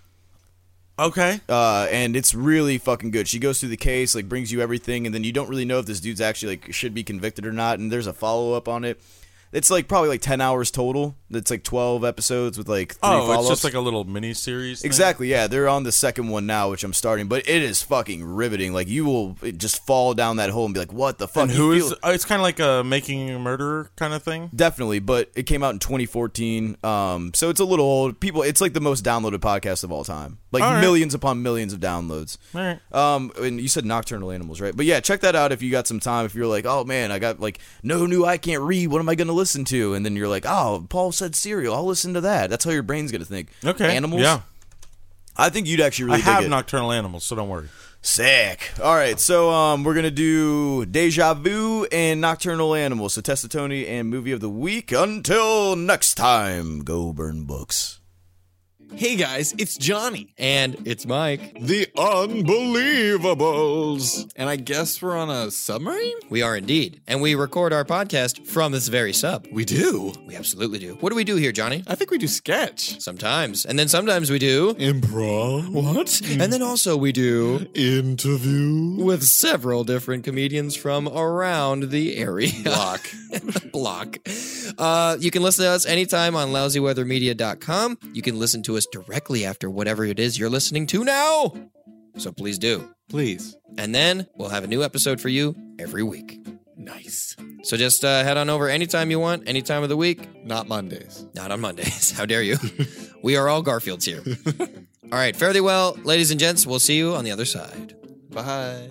Okay. Uh, and it's really fucking good. She goes through the case, like brings you everything, and then you don't really know if this dude's actually like should be convicted or not. And there's a follow up on it. It's like probably like ten hours total. It's like twelve episodes with like three Oh, follow-ups. it's just like a little mini series. Exactly, yeah. They're on the second one now, which I'm starting, but it is fucking riveting. Like you will just fall down that hole and be like, "What the fuck?" And You who feel- is? Uh, it's kind of like a Making a Murderer kind of thing. Definitely, but it came out in twenty fourteen, um, so it's a little old. People, it's like the most downloaded podcast of all time, like All right. millions upon millions of downloads. All right. Um, and you said Nocturnal Animals, right? But yeah, check that out if you got some time. If you're like, oh man, I got like no new, I can't read. What am I going to listen to? And then you're like, oh, Paul said Serial. I'll listen to that. That's how your brain's going to think. Okay. Animals. Yeah. I think you'd actually I really have dig it. Nocturnal Animals, so don't worry. Sick. All right, so um, we're gonna do Deja Vu and Nocturnal Animals. So Test of Tony and movie of the week. Until next time, go burn books. Hey guys, it's Johnny. And it's Mike. The Unbelievables. And I guess we're on a submarine? We are indeed. And we record our podcast from this very sub. We do. We absolutely do. What do we do here, Johnny? I think we do sketch. Sometimes. And then sometimes we do. Improv. What? And then also we do. Interview. With several different comedians from around the area. Block. Block. Uh, you can listen to us anytime on lousy weather media dot com. You can listen to us directly after whatever it is you're listening to now. So please do. Please. And then we'll have a new episode for you every week. Nice. So just uh, head on over anytime you want, any time of the week. Not Mondays. Not on Mondays. How dare you? We are all Garfields here. All right, fare thee well, ladies and gents. We'll see you on the other side. Bye.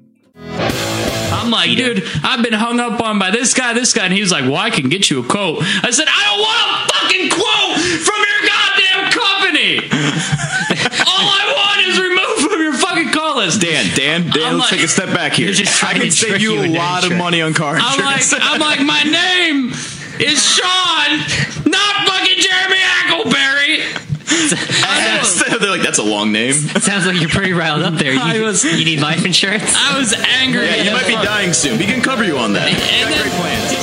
I'm like, dude, I've been hung up on by this guy, this guy, and he was like, well, I can get you a quote. I said, I don't want a fucking quote from your goddamn company. All I want is removed from your fucking call list. Dan, Dan, Dan, I'm let's like- take a step back here. You're just I trying can to save trick you you a into lot of insurance. money on car I'm like, insurance. I'm like, my name is Sean, not fucking Jeremy Ackleberry. I know. They're like, that's a long name. Sounds like you're pretty riled up there. You, I was- you need life insurance? I was angry. Yeah, you as might be fuck. dying soon. We can cover you on that. And Got then- great plans.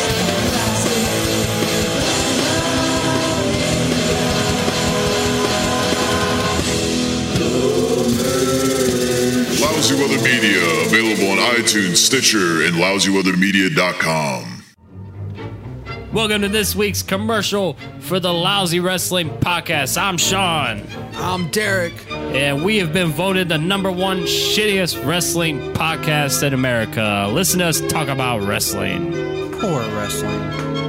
Lousy Weather Media, available on iTunes, Stitcher, and lousy weather media dot com. Welcome to this week's commercial for the Lousy Wrestling Podcast. I'm Sean, I'm Derek. and we have been voted the number one shittiest wrestling podcast in America. Listen to us talk about wrestling. Poor wrestling.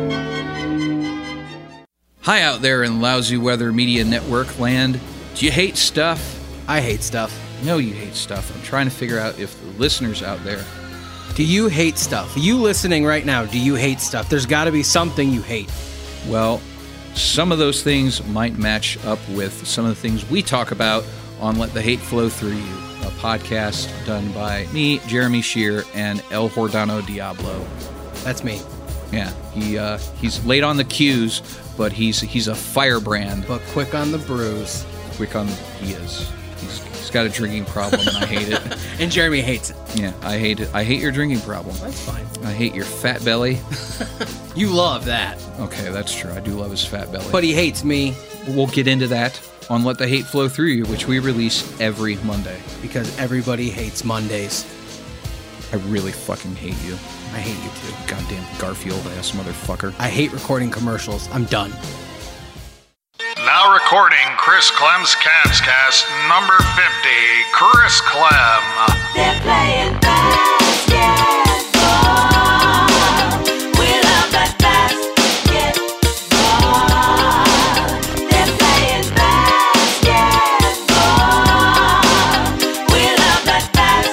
Hi out there in Lousy Weather Media Network land. Do you hate stuff? I hate stuff. No, you hate stuff. I'm trying to figure out if the listeners out there, do Do you hate stuff? You listening right now, do you hate stuff? There's got to be something you hate. Well, some of those things might match up with some of the things we talk about on Let the Hate Flow Through You, a podcast done by me, Jeremy Shear, and El Hordano Diablo. That's me. Yeah, he uh, he's late on the cues, but he's he's a firebrand. But quick on the bruise. Quick on, he is. He's, he's got a drinking problem, and I hate it. And Jeremy hates it. Yeah, I hate it. I hate your drinking problem. That's fine. I hate your fat belly. You love that. Okay, that's true. I do love his fat belly. But he hates me. We'll get into that on Let the Hate Flow Through You, which we release every Monday. Because everybody hates Mondays. I really fucking hate you. I hate you too. Goddamn Garfield-ass motherfucker. I hate recording commercials. I'm done. Now recording Chris Clem's Cavs Cast number fifty. Chris Clem. They're playing basketball. We love that basketball. They're playing basketball. We love that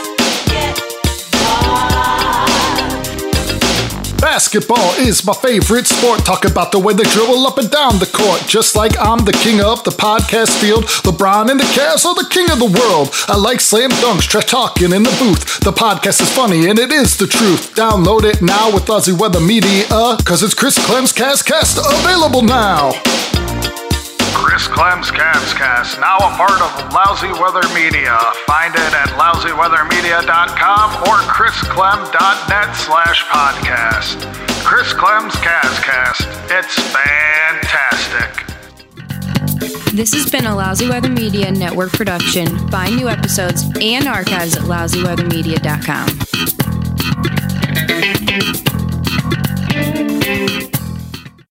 basketball. Basketball is my favorite sport. Talk about the way they dribble up and down the court. Just like I'm the king of the podcast field. LeBron and the Cavs are the king of the world. I like slam dunks, trash talking in the booth. The podcast is funny and it is the truth. Download it now with Lousy Weather Media, cause it's Chris Clem's Cast Cast available now. Chris Clem's Cavs Cast, now a part of Lousy Weather Media. Find it at lousy weather media dot com or chris clem dot net slash podcast. Chris Clem's Cavs Cast. It's fantastic. This has been a Lousy Weather Media Network production. Find new episodes and archives at lousy weather media dot com.